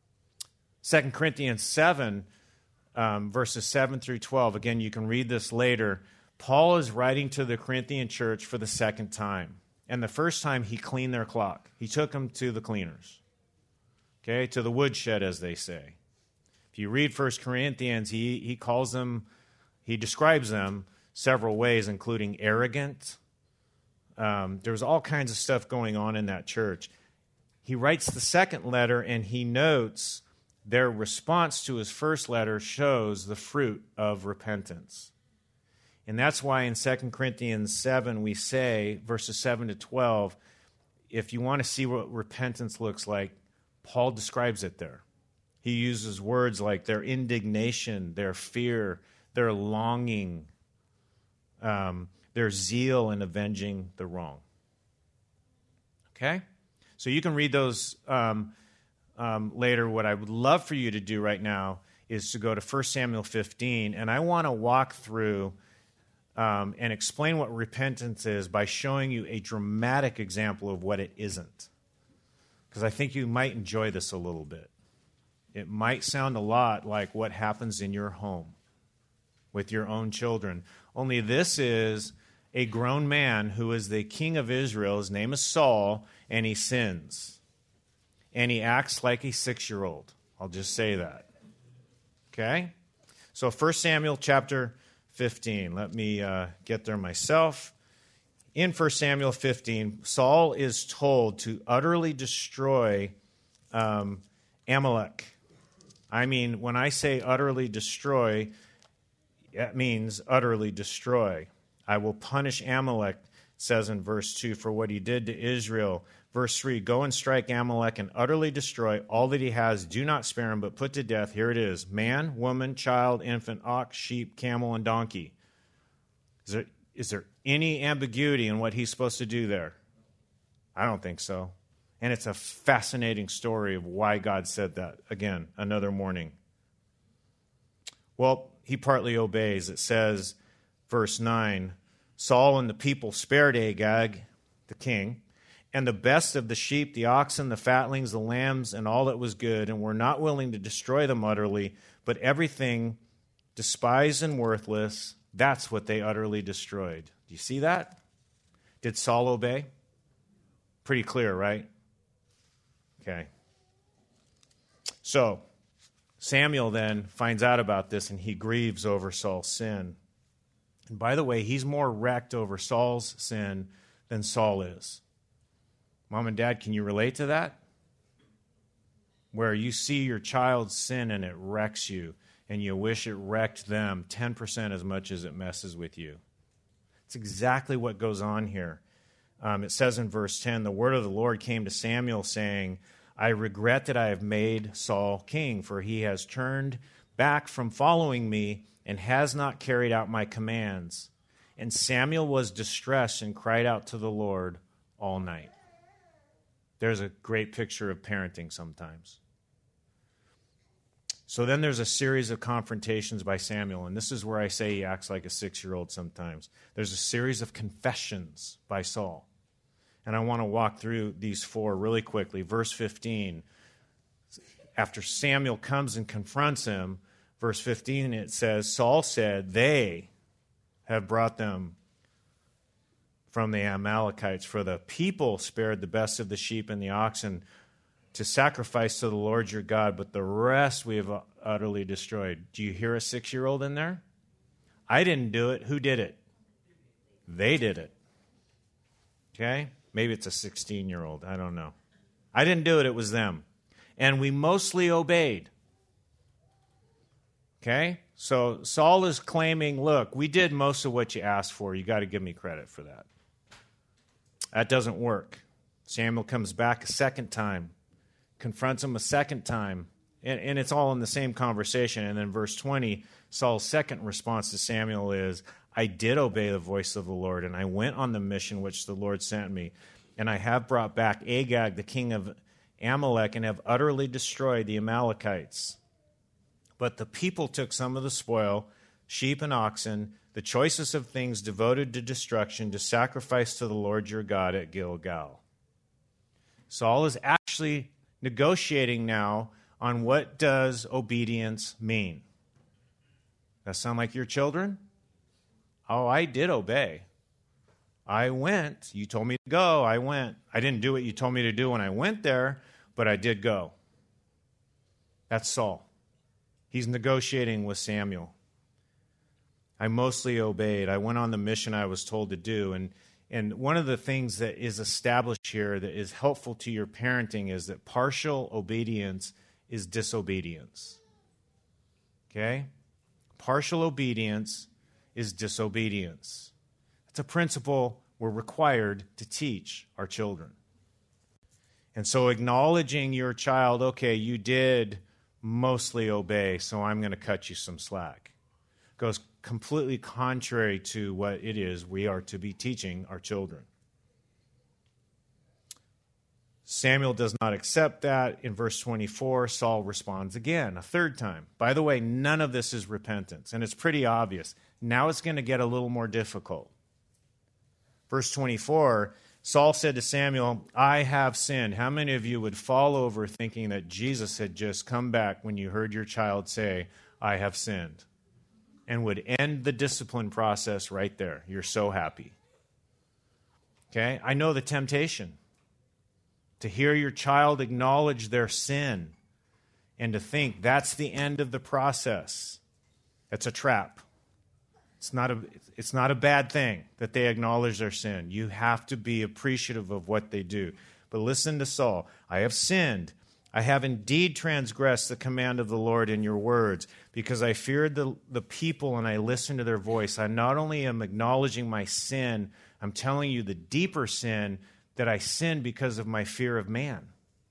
2 Corinthians 7, verses 7 through 12. Again, you can read this later. Paul is writing to the Corinthian church for the second time. And the first time, he cleaned their clock. He took them to the cleaners, okay, to the woodshed, as they say. If you read 1 Corinthians, he calls them, he describes them several ways, including arrogant. There was all kinds of stuff going on in that church. He writes the second letter, and he notes their response to his first letter shows the fruit of repentance. And that's why in 2 Corinthians 7 we say, verses 7 to 12, if you want to see what repentance looks like, Paul describes it there. He uses words like their indignation, their fear, their longing, their zeal in avenging the wrong. Okay? So you can read those later. What I would love for you to do right now is to go to 1 Samuel 15, and I want to walk through and explain what repentance is by showing you a dramatic example of what it isn't. Because I think you might enjoy this a little bit. It might sound a lot like what happens in your home with your own children. Only this is a grown man who is the king of Israel. His name is Saul, and he sins. And he acts like a 6-year-old. I'll just say that. Okay? So 1 Samuel chapter 15. Let me get there myself. In 1 Samuel 15, Saul is told to utterly destroy Amalek. I mean, when I say utterly destroy, that means utterly destroy. I will punish Amalek, it says in verse 2, for what he did to Israel. Verse 3, go and strike Amalek and utterly destroy all that he has. Do not spare him, but put to death. Here it is: man, woman, child, infant, ox, sheep, camel, and donkey. Is there any ambiguity in what he's supposed to do there? I don't think so. And it's a fascinating story of why God said that. Again, another morning. Well, he partly obeys. It says, verse 9, Saul and the people spared Agag, the king, and the best of the sheep, the oxen, the fatlings, the lambs, and all that was good, and were not willing to destroy them utterly, but everything despised and worthless, that's what they utterly destroyed. Do you see that? Did Saul obey? Pretty clear, right? Okay. So, Samuel then finds out about this, and he grieves over Saul's sin. And by the way, he's more wrecked over Saul's sin than Saul is. Mom and Dad, can you relate to that? Where you see your child's sin and it wrecks you, and you wish it wrecked them 10% as much as it messes with you. It's exactly what goes on here. It says in verse 10, the word of the Lord came to Samuel saying, I regret that I have made Saul king, for he has turned back from following me and has not carried out my commands. And Samuel was distressed and cried out to the Lord all night. There's a great picture of parenting sometimes. So then there's a series of confrontations by Samuel, and this is where I say he acts like a 6-year-old sometimes. There's a series of confessions by Saul. And I want to walk through these 4 really quickly. Verse 15, after Samuel comes and confronts him, verse 15, it says, Saul said, they have brought them from the Amalekites, for the people spared the best of the sheep and the oxen to sacrifice to the Lord your God, but the rest we have utterly destroyed. Do you hear a 6-year-old in there? I didn't do it. Who did it? They did it. Okay? Maybe it's a 16-year-old. I don't know. I didn't do it. It was them. And we mostly obeyed. Okay? So Saul is claiming, look, we did most of what you asked for. You got to give me credit for that. That doesn't work. Samuel comes back a second time, confronts him a second time, And it's all in the same conversation. And then verse 20, Saul's second response to Samuel is, I did obey the voice of the Lord, and I went on the mission which the Lord sent me. And I have brought back Agag, the king of Amalek, and have utterly destroyed the Amalekites. But the people took some of the spoil, sheep and oxen, the choicest of things devoted to destruction, to sacrifice to the Lord your God at Gilgal. Saul is actually negotiating now on what does obedience mean. That sound like your children? Oh, I did obey. I went. You told me to go. I went. I didn't do what you told me to do when I went there, but I did go. That's Saul. He's negotiating with Samuel. I mostly obeyed. I went on the mission I was told to do. And one of the things that is established here that is helpful to your parenting is that partial obedience is disobedience. Okay? Partial obedience is disobedience. It's a principle we're required to teach our children. And so acknowledging your child, okay, you did mostly obey, so I'm going to cut you some slack, goes completely contrary to what it is we are to be teaching our children. Samuel does not accept that. In verse 24, Saul responds again, a third time. By the way, none of this is repentance, and it's pretty obvious. Now it's going to get a little more difficult. Verse 24, Saul said to Samuel, I have sinned. How many of you would fall over thinking that Jesus had just come back when you heard your child say, I have sinned? And would end the discipline process right there. You're so happy. Okay? I know the temptation to hear your child acknowledge their sin and to think that's the end of the process. That's a trap. It's not a bad thing that they acknowledge their sin. You have to be appreciative of what they do. But listen to Saul. I have sinned. I have indeed transgressed the command of the Lord in your words, because I feared the people and I listened to their voice. I not only am acknowledging my sin, I'm telling you the deeper sin, that I sinned because of my fear of man.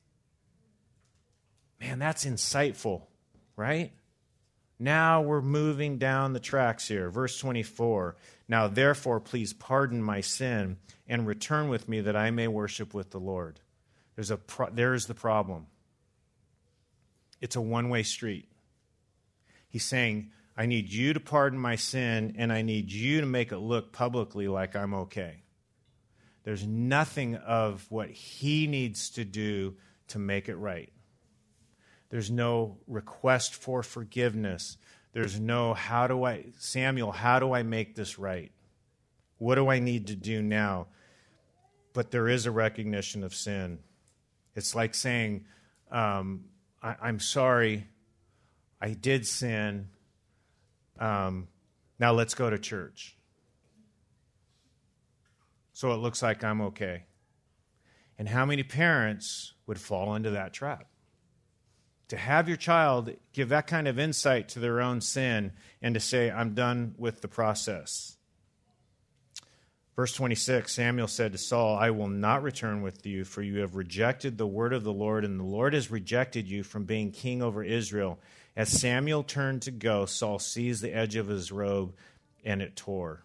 Man, that's insightful, right? Now we're moving down the tracks here. Verse 24, now therefore please pardon my sin and return with me that I may worship with the Lord. There's the problem. It's a one-way street. He's saying, I need you to pardon my sin, and I need you to make it look publicly like I'm okay. There's nothing of what he needs to do to make it right. There's no request for forgiveness. There's no, Samuel, how do I make this right? What do I need to do now? But there is a recognition of sin. It's like saying, I'm sorry, I did sin. Now let's go to church. So it looks like I'm okay. And how many parents would fall into that trap? To have your child give that kind of insight to their own sin and to say, I'm done with the process. Verse 26, Samuel said to Saul, I will not return with you, for you have rejected the word of the Lord, and the Lord has rejected you from being king over Israel. As Samuel turned to go, Saul seized the edge of his robe, and it tore.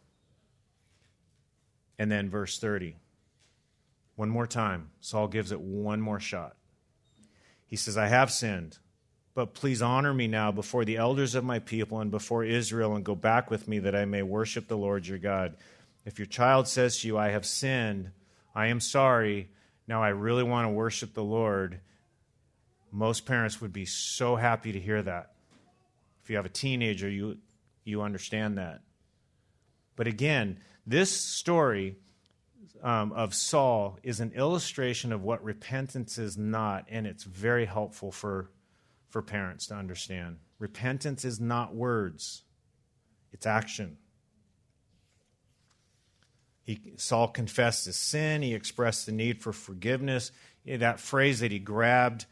And then verse 30. One more time. Saul gives it one more shot. He says, I have sinned, but please honor me now before the elders of my people and before Israel, and go back with me that I may worship the Lord your God. If your child says to you, I have sinned, I am sorry, now I really want to worship the Lord, most parents would be so happy to hear that. If you have a teenager, you understand that. But again, this story of Saul is an illustration of what repentance is not, and it's very helpful for parents to understand. Repentance is not words, it's action. Saul confessed his sin. He expressed the need for forgiveness. That phrase that he grabbed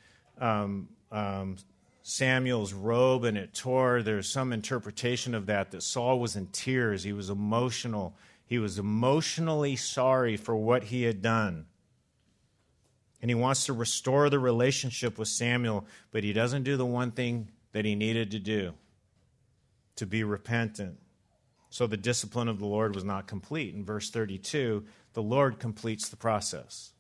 Samuel's robe and it tore, there's some interpretation of that Saul was in tears. He was emotional. He was emotionally sorry for what he had done. And he wants to restore the relationship with Samuel, but he doesn't do the one thing that he needed to do, to be repentant. So the discipline of the Lord was not complete. In verse 32, the Lord completes the process.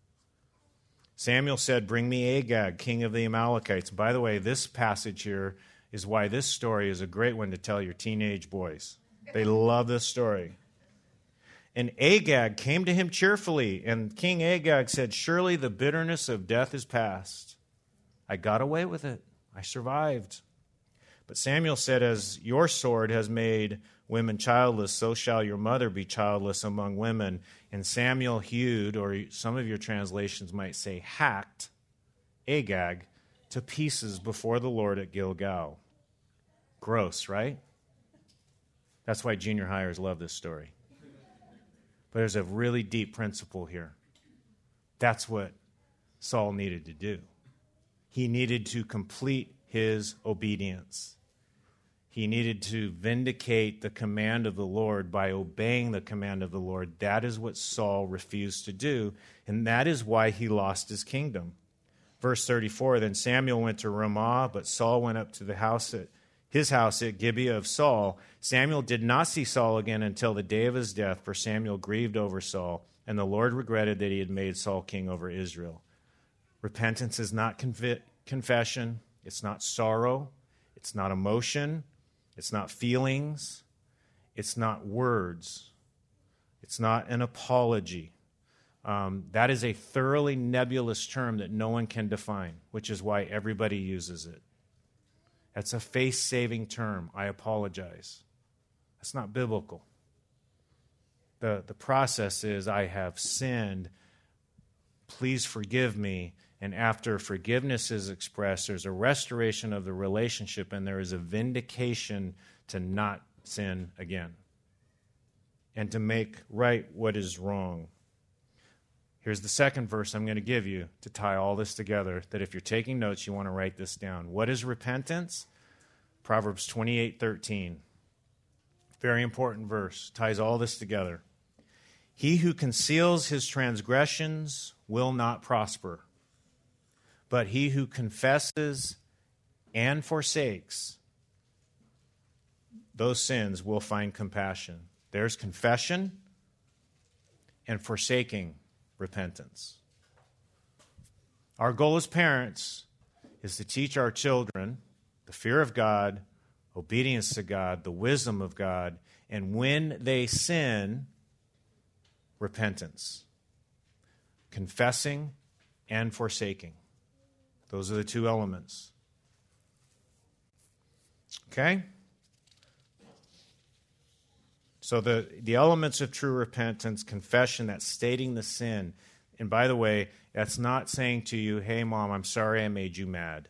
Samuel said, "Bring me Agag, king of the Amalekites." By the way, this passage here is why this story is a great one to tell your teenage boys. They love this story. And Agag came to him cheerfully, and King Agag said, "Surely the bitterness of death is past. I got away with it. I survived." But Samuel said, "As your sword has made women childless, so shall your mother be childless among women." And Samuel hewed, or some of your translations might say hacked, Agag to pieces before the Lord at Gilgal. Gross, right? That's why junior hires love this story. But there's a really deep principle here. That's what Saul needed to do. He needed to complete his obedience. He needed to vindicate the command of the Lord by obeying the command of the Lord. That is what Saul refused to do, and that is why he lost his kingdom. Verse 34, then Samuel went to Ramah, but Saul went up to his house at Gibeah of Saul. Samuel did not see Saul again until the day of his death, for Samuel grieved over Saul, and the Lord regretted that he had made Saul king over Israel. Repentance is not confession. It's not sorrow. It's not emotion. It's not feelings. It's not words. It's not an apology. That is a thoroughly nebulous term that no one can define, which is why everybody uses it. That's a face-saving term. I apologize. That's not biblical. The process is, I have sinned. Please forgive me. And after forgiveness is expressed, there's a restoration of the relationship, and there is a vindication to not sin again and to make right what is wrong. Here's the second verse I'm going to give you to tie all this together, that if you're taking notes, you want to write this down. What is repentance? Proverbs 28:13. Very important verse. Ties all this together. He who conceals his transgressions will not prosper, but he who confesses and forsakes those sins will find compassion. There's confession and forsaking repentance. Our goal as parents is to teach our children the fear of God, obedience to God, the wisdom of God, and when they sin, repentance. Confessing and forsaking. Those are the two elements. Okay? So the elements of true repentance, confession, that's stating the sin. And by the way, that's not saying to you, hey, Mom, I'm sorry I made you mad.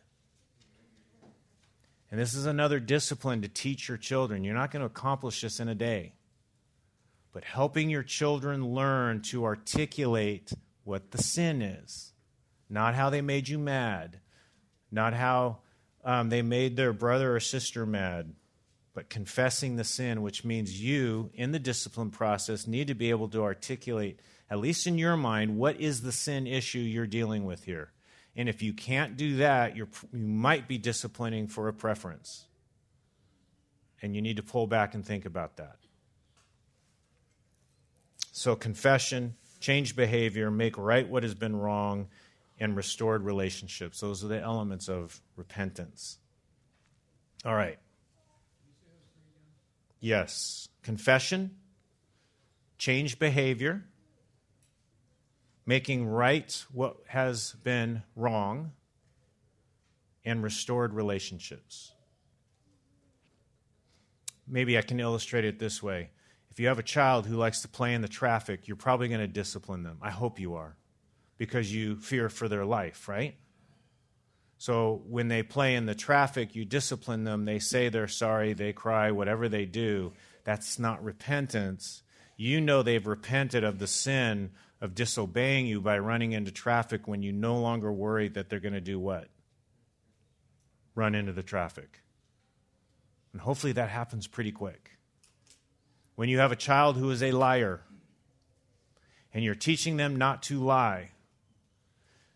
And this is another discipline to teach your children. You're not going to accomplish this in a day. But helping your children learn to articulate what the sin is. Not how they made you mad. Not how they made their brother or sister mad. But confessing the sin, which means you, in the discipline process, need to be able to articulate, at least in your mind, what is the sin issue you're dealing with here. And if you can't do that, you might be disciplining for a preference. And you need to pull back and think about that. So confession, change behavior, make right what has been wrong, and restored relationships. Those are the elements of repentance. All right. Yes. Confession, change behavior, making right what has been wrong, and restored relationships. Maybe I can illustrate it this way. If you have a child who likes to play in the traffic, you're probably going to discipline them. I hope you are, because you fear for their life, right? So when they play in the traffic, you discipline them. They say they're sorry, they cry, whatever they do. That's not repentance. You know they've repented of the sin of disobeying you by running into traffic when you no longer worry that they're going to do what? Run into the traffic. And hopefully that happens pretty quick. When you have a child who is a liar, and you're teaching them not to lie,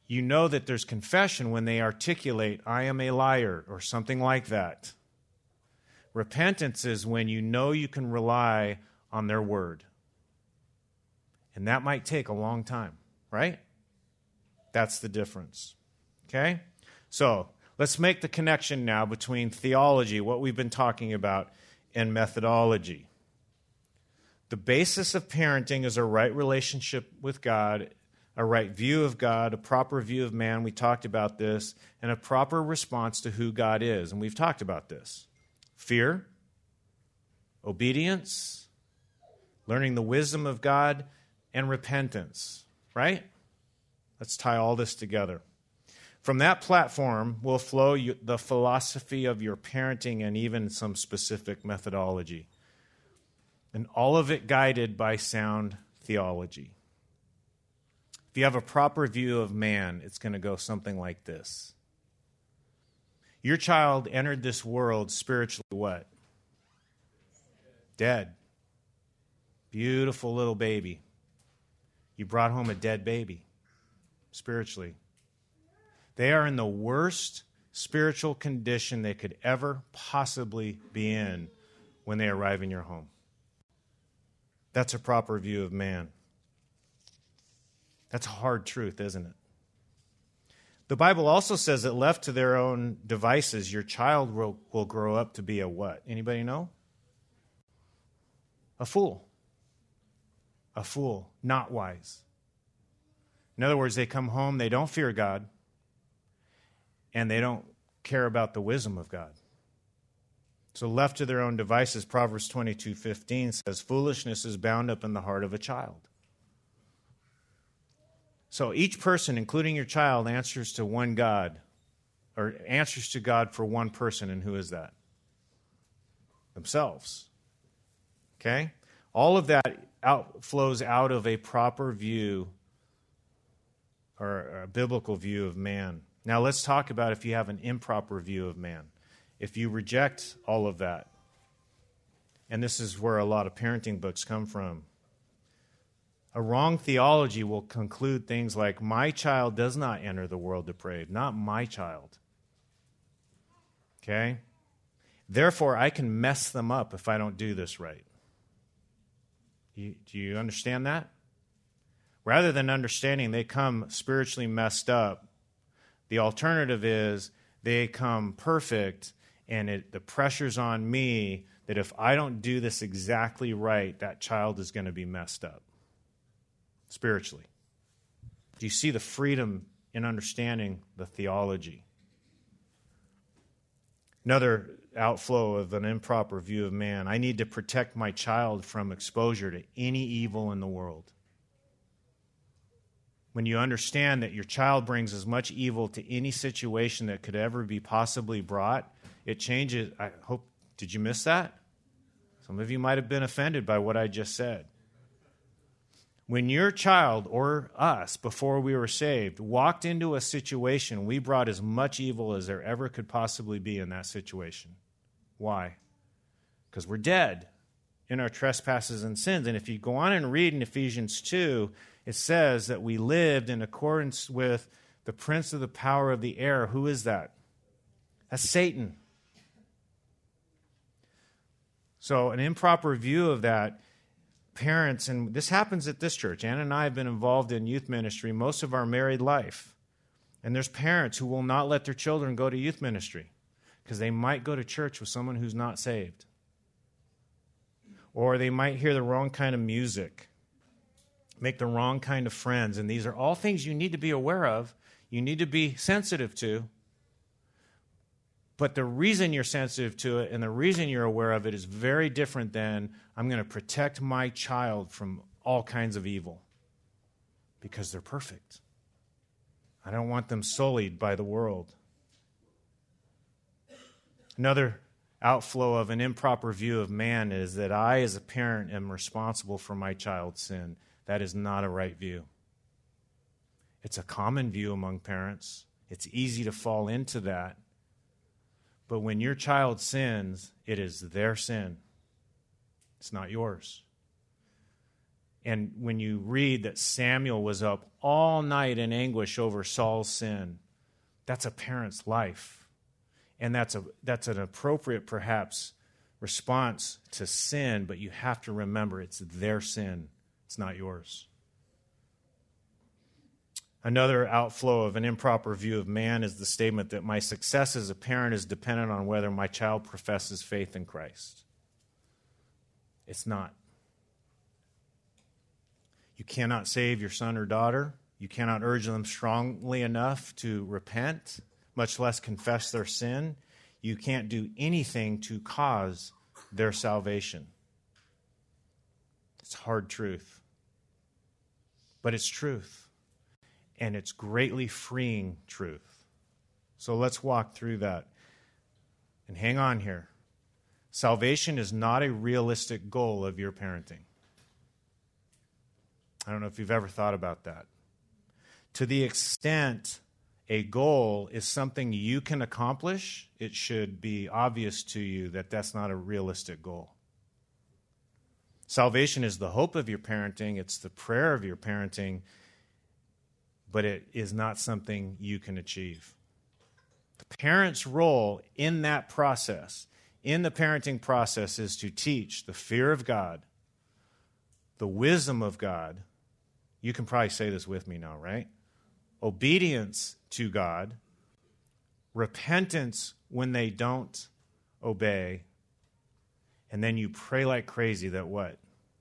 You know that there's confession when they articulate, I am a liar, or something like that. Repentance is when you know you can rely on their word. And that might take a long time, right? That's the difference. Okay? So, let's make the connection now between theology, what we've been talking about, and methodology. The basis of parenting is a right relationship with God, a right view of God, a proper view of man. We talked about this, and a proper response to who God is. And we've talked about this. Fear, obedience, learning the wisdom of God, and repentance. Right? Let's tie all this together. From that platform will flow the philosophy of your parenting and even some specific methodology. And all of it guided by sound theology. If you have a proper view of man, it's going to go something like this. Your child entered this world spiritually what? Dead. Beautiful little baby. You brought home a dead baby, spiritually. They are in the worst spiritual condition they could ever possibly be in when they arrive in your home. That's a proper view of man. That's a hard truth, isn't it? The Bible also says that left to their own devices, your child will grow up to be a what? Anybody know? A fool. A fool, not wise. In other words, they come home, they don't fear God, and they don't care about the wisdom of God. So left to their own devices, Proverbs 22:15 says, foolishness is bound up in the heart of a child. So each person, including your child, answers to one God, or answers to God for one person, and who is that? Themselves. Okay? All of that flows out of a proper view, or a biblical view of man. Now let's talk about if you have an improper view of man. If you reject all of that, and this is where a lot of parenting books come from, a wrong theology will conclude things like, my child does not enter the world depraved, not my child. Okay? Therefore, I can mess them up if I don't do this right. Do you understand that? Rather than understanding they come spiritually messed up, the alternative is they come perfect, and the pressure's on me that if I don't do this exactly right, that child is going to be messed up spiritually. Do you see the freedom in understanding the theology? Another outflow of an improper view of man. I need to protect my child from exposure to any evil in the world. When you understand that your child brings as much evil to any situation that could ever be possibly brought, it changes. I hope, did you miss that? Some of you might have been offended by what I just said. When your child, or us, before we were saved, walked into a situation, we brought as much evil as there ever could possibly be in that situation. Why? Because we're dead in our trespasses and sins. And if you go on and read in Ephesians 2, it says that we lived in accordance with the prince of the power of the air. Who is that? That's Satan. So an improper view of that, parents, and this happens at this church. Ann and I have been involved in youth ministry most of our married life. And there's parents who will not let their children go to youth ministry because they might go to church with someone who's not saved. Or they might hear the wrong kind of music, make the wrong kind of friends. And these are all things you need to be aware of, you need to be sensitive to. But the reason you're sensitive to it and the reason you're aware of it is very different than, I'm going to protect my child from all kinds of evil because they're perfect. I don't want them sullied by the world. Another outflow of an improper view of man is that I, as a parent, am responsible for my child's sin. That is not a right view. It's a common view among parents. It's easy to fall into that. But when your child sins, it is their sin. It's not yours. And when you read that Samuel was up all night in anguish over Saul's sin, that's a parent's life. And that's an appropriate, perhaps, response to sin, but you have to remember it's their sin. It's not yours. Another outflow of an improper view of man is the statement that my success as a parent is dependent on whether my child professes faith in Christ. It's not. You cannot save your son or daughter. You cannot urge them strongly enough to repent, much less confess their sin. You can't do anything to cause their salvation. It's hard truth. But it's truth. And it's greatly freeing truth. So let's walk through that. And hang on here. Salvation is not a realistic goal of your parenting. I don't know if you've ever thought about that. To the extent a goal is something you can accomplish, it should be obvious to you that that's not a realistic goal. Salvation is the hope of your parenting, it's the prayer of your parenting, but it is not something you can achieve. The parent's role in that process, in the parenting process, is to teach the fear of God, the wisdom of God. You can probably say this with me now, right? Obedience to God, repentance when they don't obey, and then you pray like crazy that what?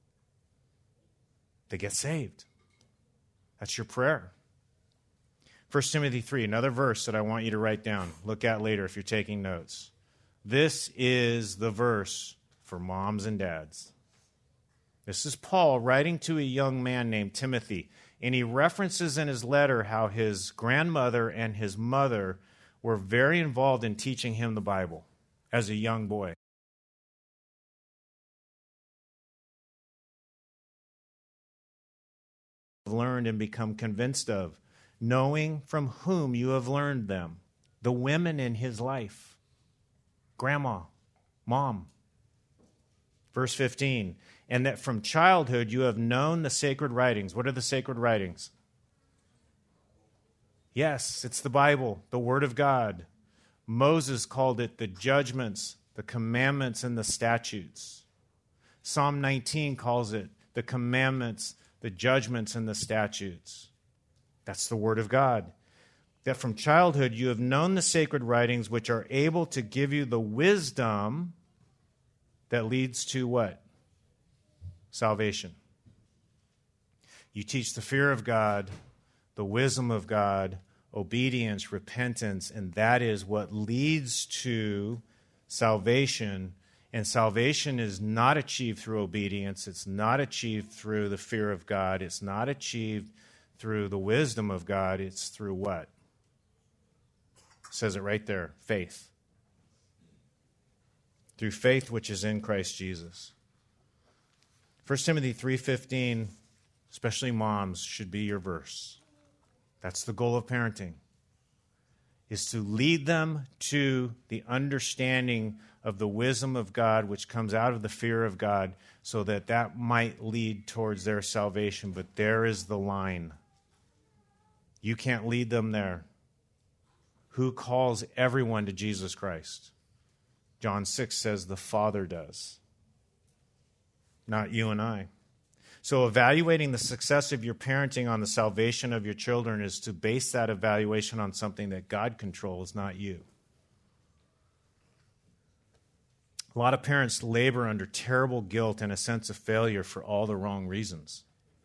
They get saved. That's your prayer. 1 Timothy 3, another verse that I want you to write down. Look at later if you're taking notes. This is the verse for moms and dads. This is Paul writing to a young man named Timothy, and he references in his letter how his grandmother and his mother were very involved in teaching him the Bible as a young boy. Learned and become convinced of, knowing from whom you have learned them, the women in his life, grandma, mom. Verse 15, and that from childhood you have known the sacred writings. What are the sacred writings? Yes, it's the Bible, the Word of God. Moses called it the judgments, the commandments, and the statutes. Psalm 19 calls it the commandments, the judgments, and the statutes. That's the Word of God. That from childhood you have known the sacred writings, which are able to give you the wisdom that leads to what? Salvation. You teach the fear of God, the wisdom of God, obedience, repentance, and that is what leads to salvation. And salvation is not achieved through obedience. It's not achieved through the fear of God. It's not achieved through the wisdom of God. It's through what? It says it right there, faith. Through faith which is in Christ Jesus. 1 Timothy 3:15, especially moms, should be your verse. That's the goal of parenting, is to lead them to the understanding of the wisdom of God, which comes out of the fear of God, so that that might lead towards their salvation. But there is the line. You can't lead them there. Who calls everyone to Jesus Christ? John 6 says the Father does, not you and I. So evaluating the success of your parenting on the salvation of your children is to base that evaluation on something that God controls, not you. A lot of parents labor under terrible guilt and a sense of failure for all the wrong reasons.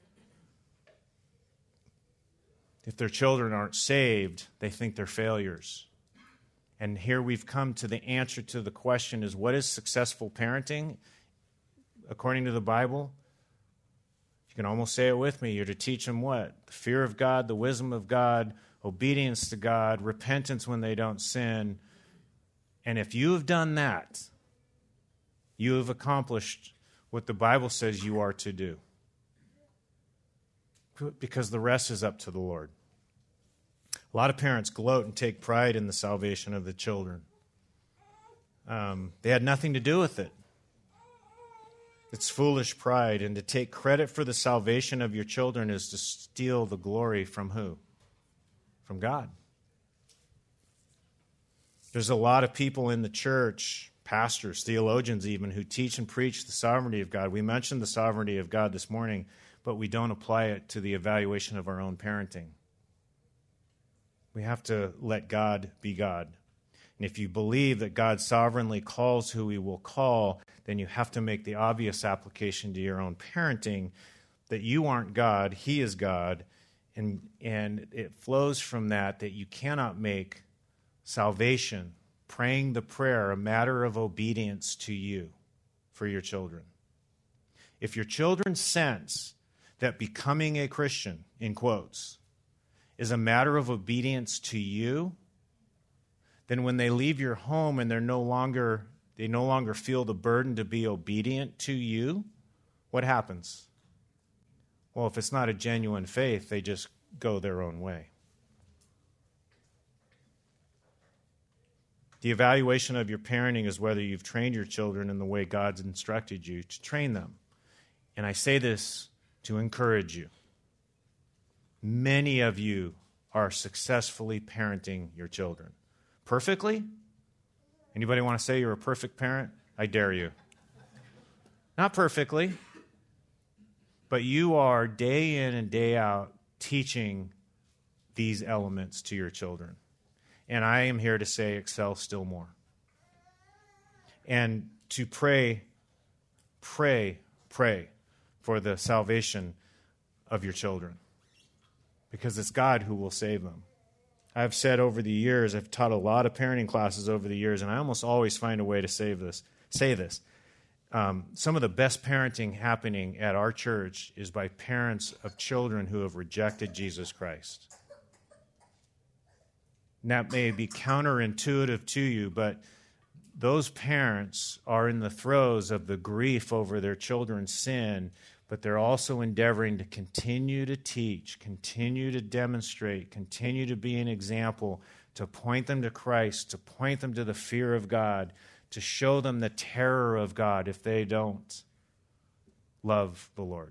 If their children aren't saved, they think they're failures. And here we've come to the answer to the question is, what is successful parenting according to the Bible? You can almost say it with me. You're to teach them what? The fear of God, the wisdom of God, obedience to God, repentance when they don't sin. And if you have done that, you have accomplished what the Bible says you are to do. Because the rest is up to the Lord. A lot of parents gloat and take pride in the salvation of the children. They had nothing to do with it. It's foolish pride, and to take credit for the salvation of your children is to steal the glory from who? From God. There's a lot of people in the church, pastors, theologians even, who teach and preach the sovereignty of God. We mentioned the sovereignty of God this morning, but we don't apply it to the evaluation of our own parenting. We have to let God be God. And if you believe that God sovereignly calls who he will call, then you have to make the obvious application to your own parenting that you aren't God, he is God, and it flows from that you cannot make salvation, praying the prayer, a matter of obedience to you for your children. If your children sense that becoming a Christian, in quotes, is a matter of obedience to you, then when they leave your home and they no longer feel the burden to be obedient to you, what happens? Well, if it's not a genuine faith, they just go their own way. The evaluation of your parenting is whether you've trained your children in the way God's instructed you to train them. And I say this to encourage you. Many of you are successfully parenting your children. Perfectly? Anybody want to say you're a perfect parent? I dare you. Not perfectly, but you are day in and day out teaching these elements to your children. And I am here to say excel still more. And to pray for the salvation of your children. Because it's God who will save them. I've said over the years, I've taught a lot of parenting classes over the years, and I almost always find a way to say this. Some of the best parenting happening at our church is by parents of children who have rejected Jesus Christ. And that may be counterintuitive to you, but those parents are in the throes of the grief over their children's sin, but they're also endeavoring to continue to teach, continue to demonstrate, continue to be an example, to point them to Christ, to point them to the fear of God, to show them the terror of God if they don't love the Lord.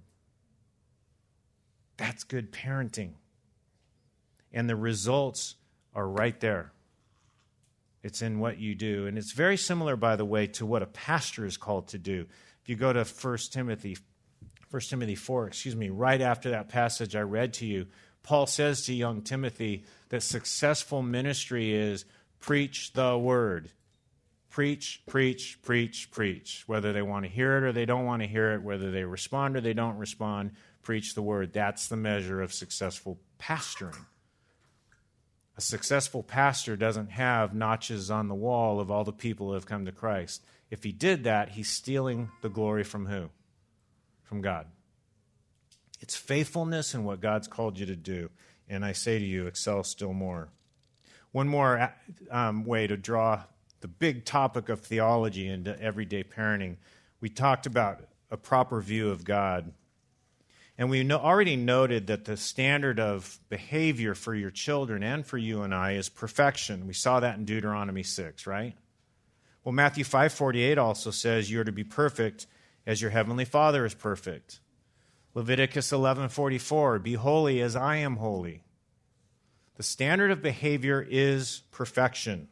That's good parenting. And the results are right there. It's in what you do. And it's very similar, by the way, to what a pastor is called to do. If you go to 1 Timothy 4, right after that passage I read to you, Paul says to young Timothy that successful ministry is preach the word. Preach, preach, preach, preach. Whether they want to hear it or they don't want to hear it, whether they respond or they don't respond, preach the word. That's the measure of successful pastoring. A successful pastor doesn't have notches on the wall of all the people who have come to Christ. If he did that, he's stealing the glory from who? From God. It's faithfulness in what God's called you to do. And I say to you, excel still more. One more way to draw the big topic of theology into everyday parenting. We talked about a proper view of God. And we already noted that the standard of behavior for your children and for you and I is perfection. We saw that in Deuteronomy 6, right? Well, Matthew 5:48 also says you are to be perfect as your heavenly Father is perfect. Leviticus 11:44, be holy as I am holy. The standard of behavior is perfection.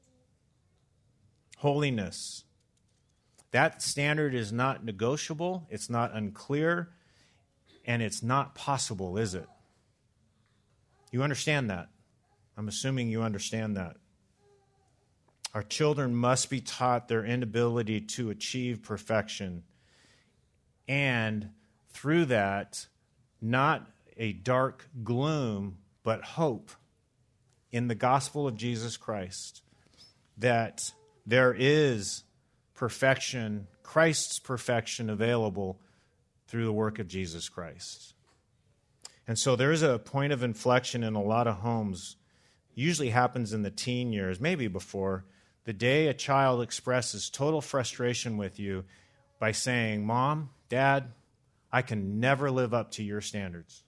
Holiness. That standard is not negotiable, it's not unclear, and it's not possible, is it? You understand that? I'm assuming you understand that. Our children must be taught their inability to achieve perfection, and through that, not a dark gloom, but hope in the gospel of Jesus Christ, that there is perfection, Christ's perfection available through the work of Jesus Christ. And so there is a point of inflection in a lot of homes, usually happens in the teen years, maybe before, the day a child expresses total frustration with you by saying, Mom, Dad, I can never live up to your standards.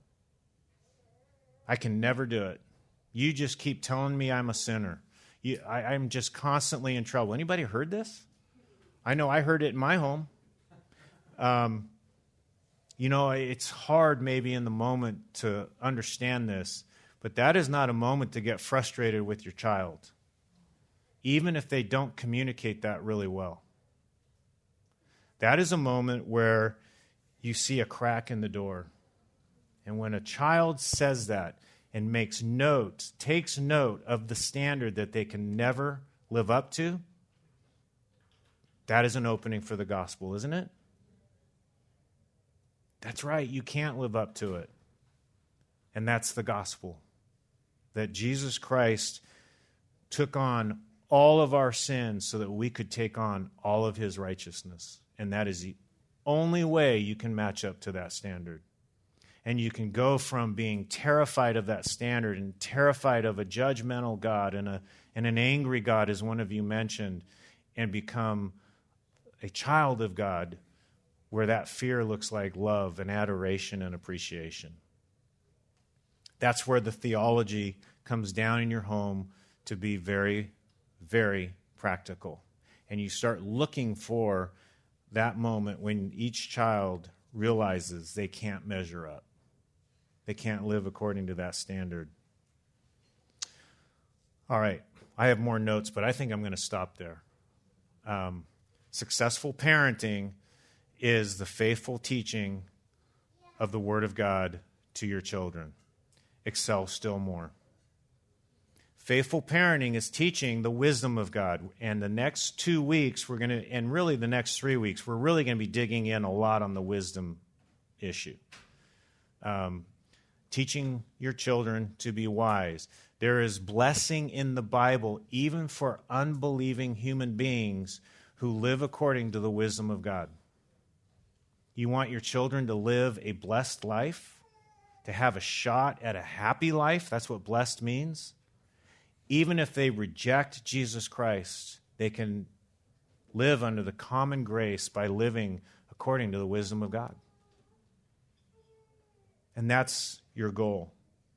I can never do it. You just keep telling me I'm a sinner. I'm just constantly in trouble. Anybody heard this? I know I heard it in my home. It's hard maybe in the moment to understand this, but that is not a moment to get frustrated with your child, even if they don't communicate that really well. That is a moment where you see a crack in the door. And when a child says that and takes note of the standard that they can never live up to, that is an opening for the gospel, isn't it? That's right, you can't live up to it. And that's the gospel. That Jesus Christ took on all of our sins so that we could take on all of his righteousness. And that is the only way you can match up to that standard. And you can go from being terrified of that standard and terrified of a judgmental God and an angry God, as one of you mentioned, and become a child of God where that fear looks like love and adoration and appreciation. That's where the theology comes down in your home to be very, very practical. And you start looking for that moment when each child realizes they can't measure up. They can't live according to that standard. All right, I have more notes, but I think I'm going to stop there. Successful parenting is the faithful teaching of the Word of God to your children. Excel still more. Faithful parenting is teaching the wisdom of God. And the next 2 weeks, and really the next 3 weeks, we're really going to be digging in a lot on the wisdom issue. Teaching your children to be wise. There is blessing in the Bible even for unbelieving human beings who live according to the wisdom of God. You want your children to live a blessed life, to have a shot at a happy life. That's what blessed means. Even if they reject Jesus Christ, they can live under the common grace by living according to the wisdom of God. And that's your goal.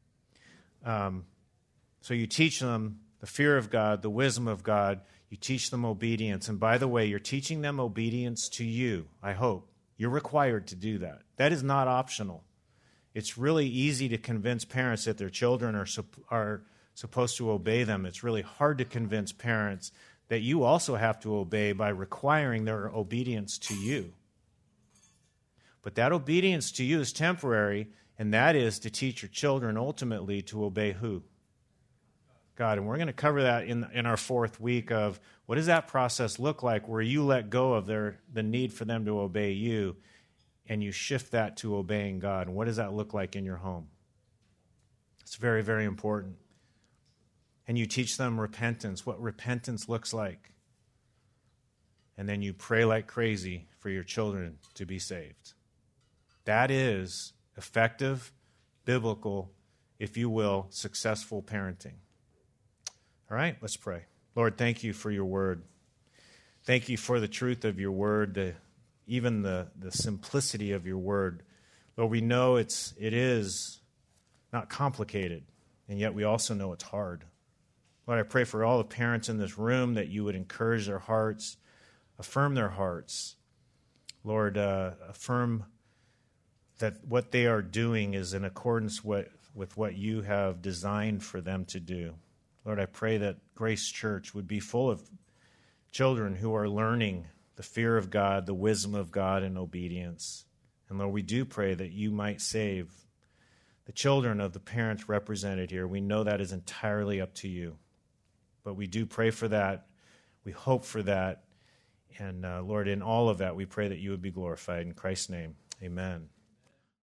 So you teach them the fear of God, the wisdom of God. You teach them obedience. And by the way, you're teaching them obedience to you, I hope. You're required to do that. That is not optional. It's really easy to convince parents that their children are supposed to obey them. It's really hard to convince parents that you also have to obey by requiring their obedience to you. But that obedience to you is temporary, and that is to teach your children ultimately to obey who? God. And we're going to cover that in our fourth week of what does that process look like where you let go of the need for them to obey you and you shift that to obeying God. And what does that look like in your home? It's very, very important. And you teach them repentance, what repentance looks like. And then you pray like crazy for your children to be saved. That is effective, biblical, if you will, successful parenting. All right, let's pray. Lord, thank you for your word. Thank you for the truth of your word, even the simplicity of your word. Lord, we know it is not complicated, and yet we also know it's hard. Lord, I pray for all the parents in this room that you would encourage their hearts, affirm their hearts. Lord, affirm that what they are doing is in accordance with what you have designed for them to do. Lord, I pray that Grace Church would be full of children who are learning the fear of God, the wisdom of God, and obedience. And Lord, we do pray that you might save the children of the parents represented here. We know that is entirely up to you. But we do pray for that. We hope for that. And Lord, in all of that, we pray that you would be glorified. In Christ's name, amen.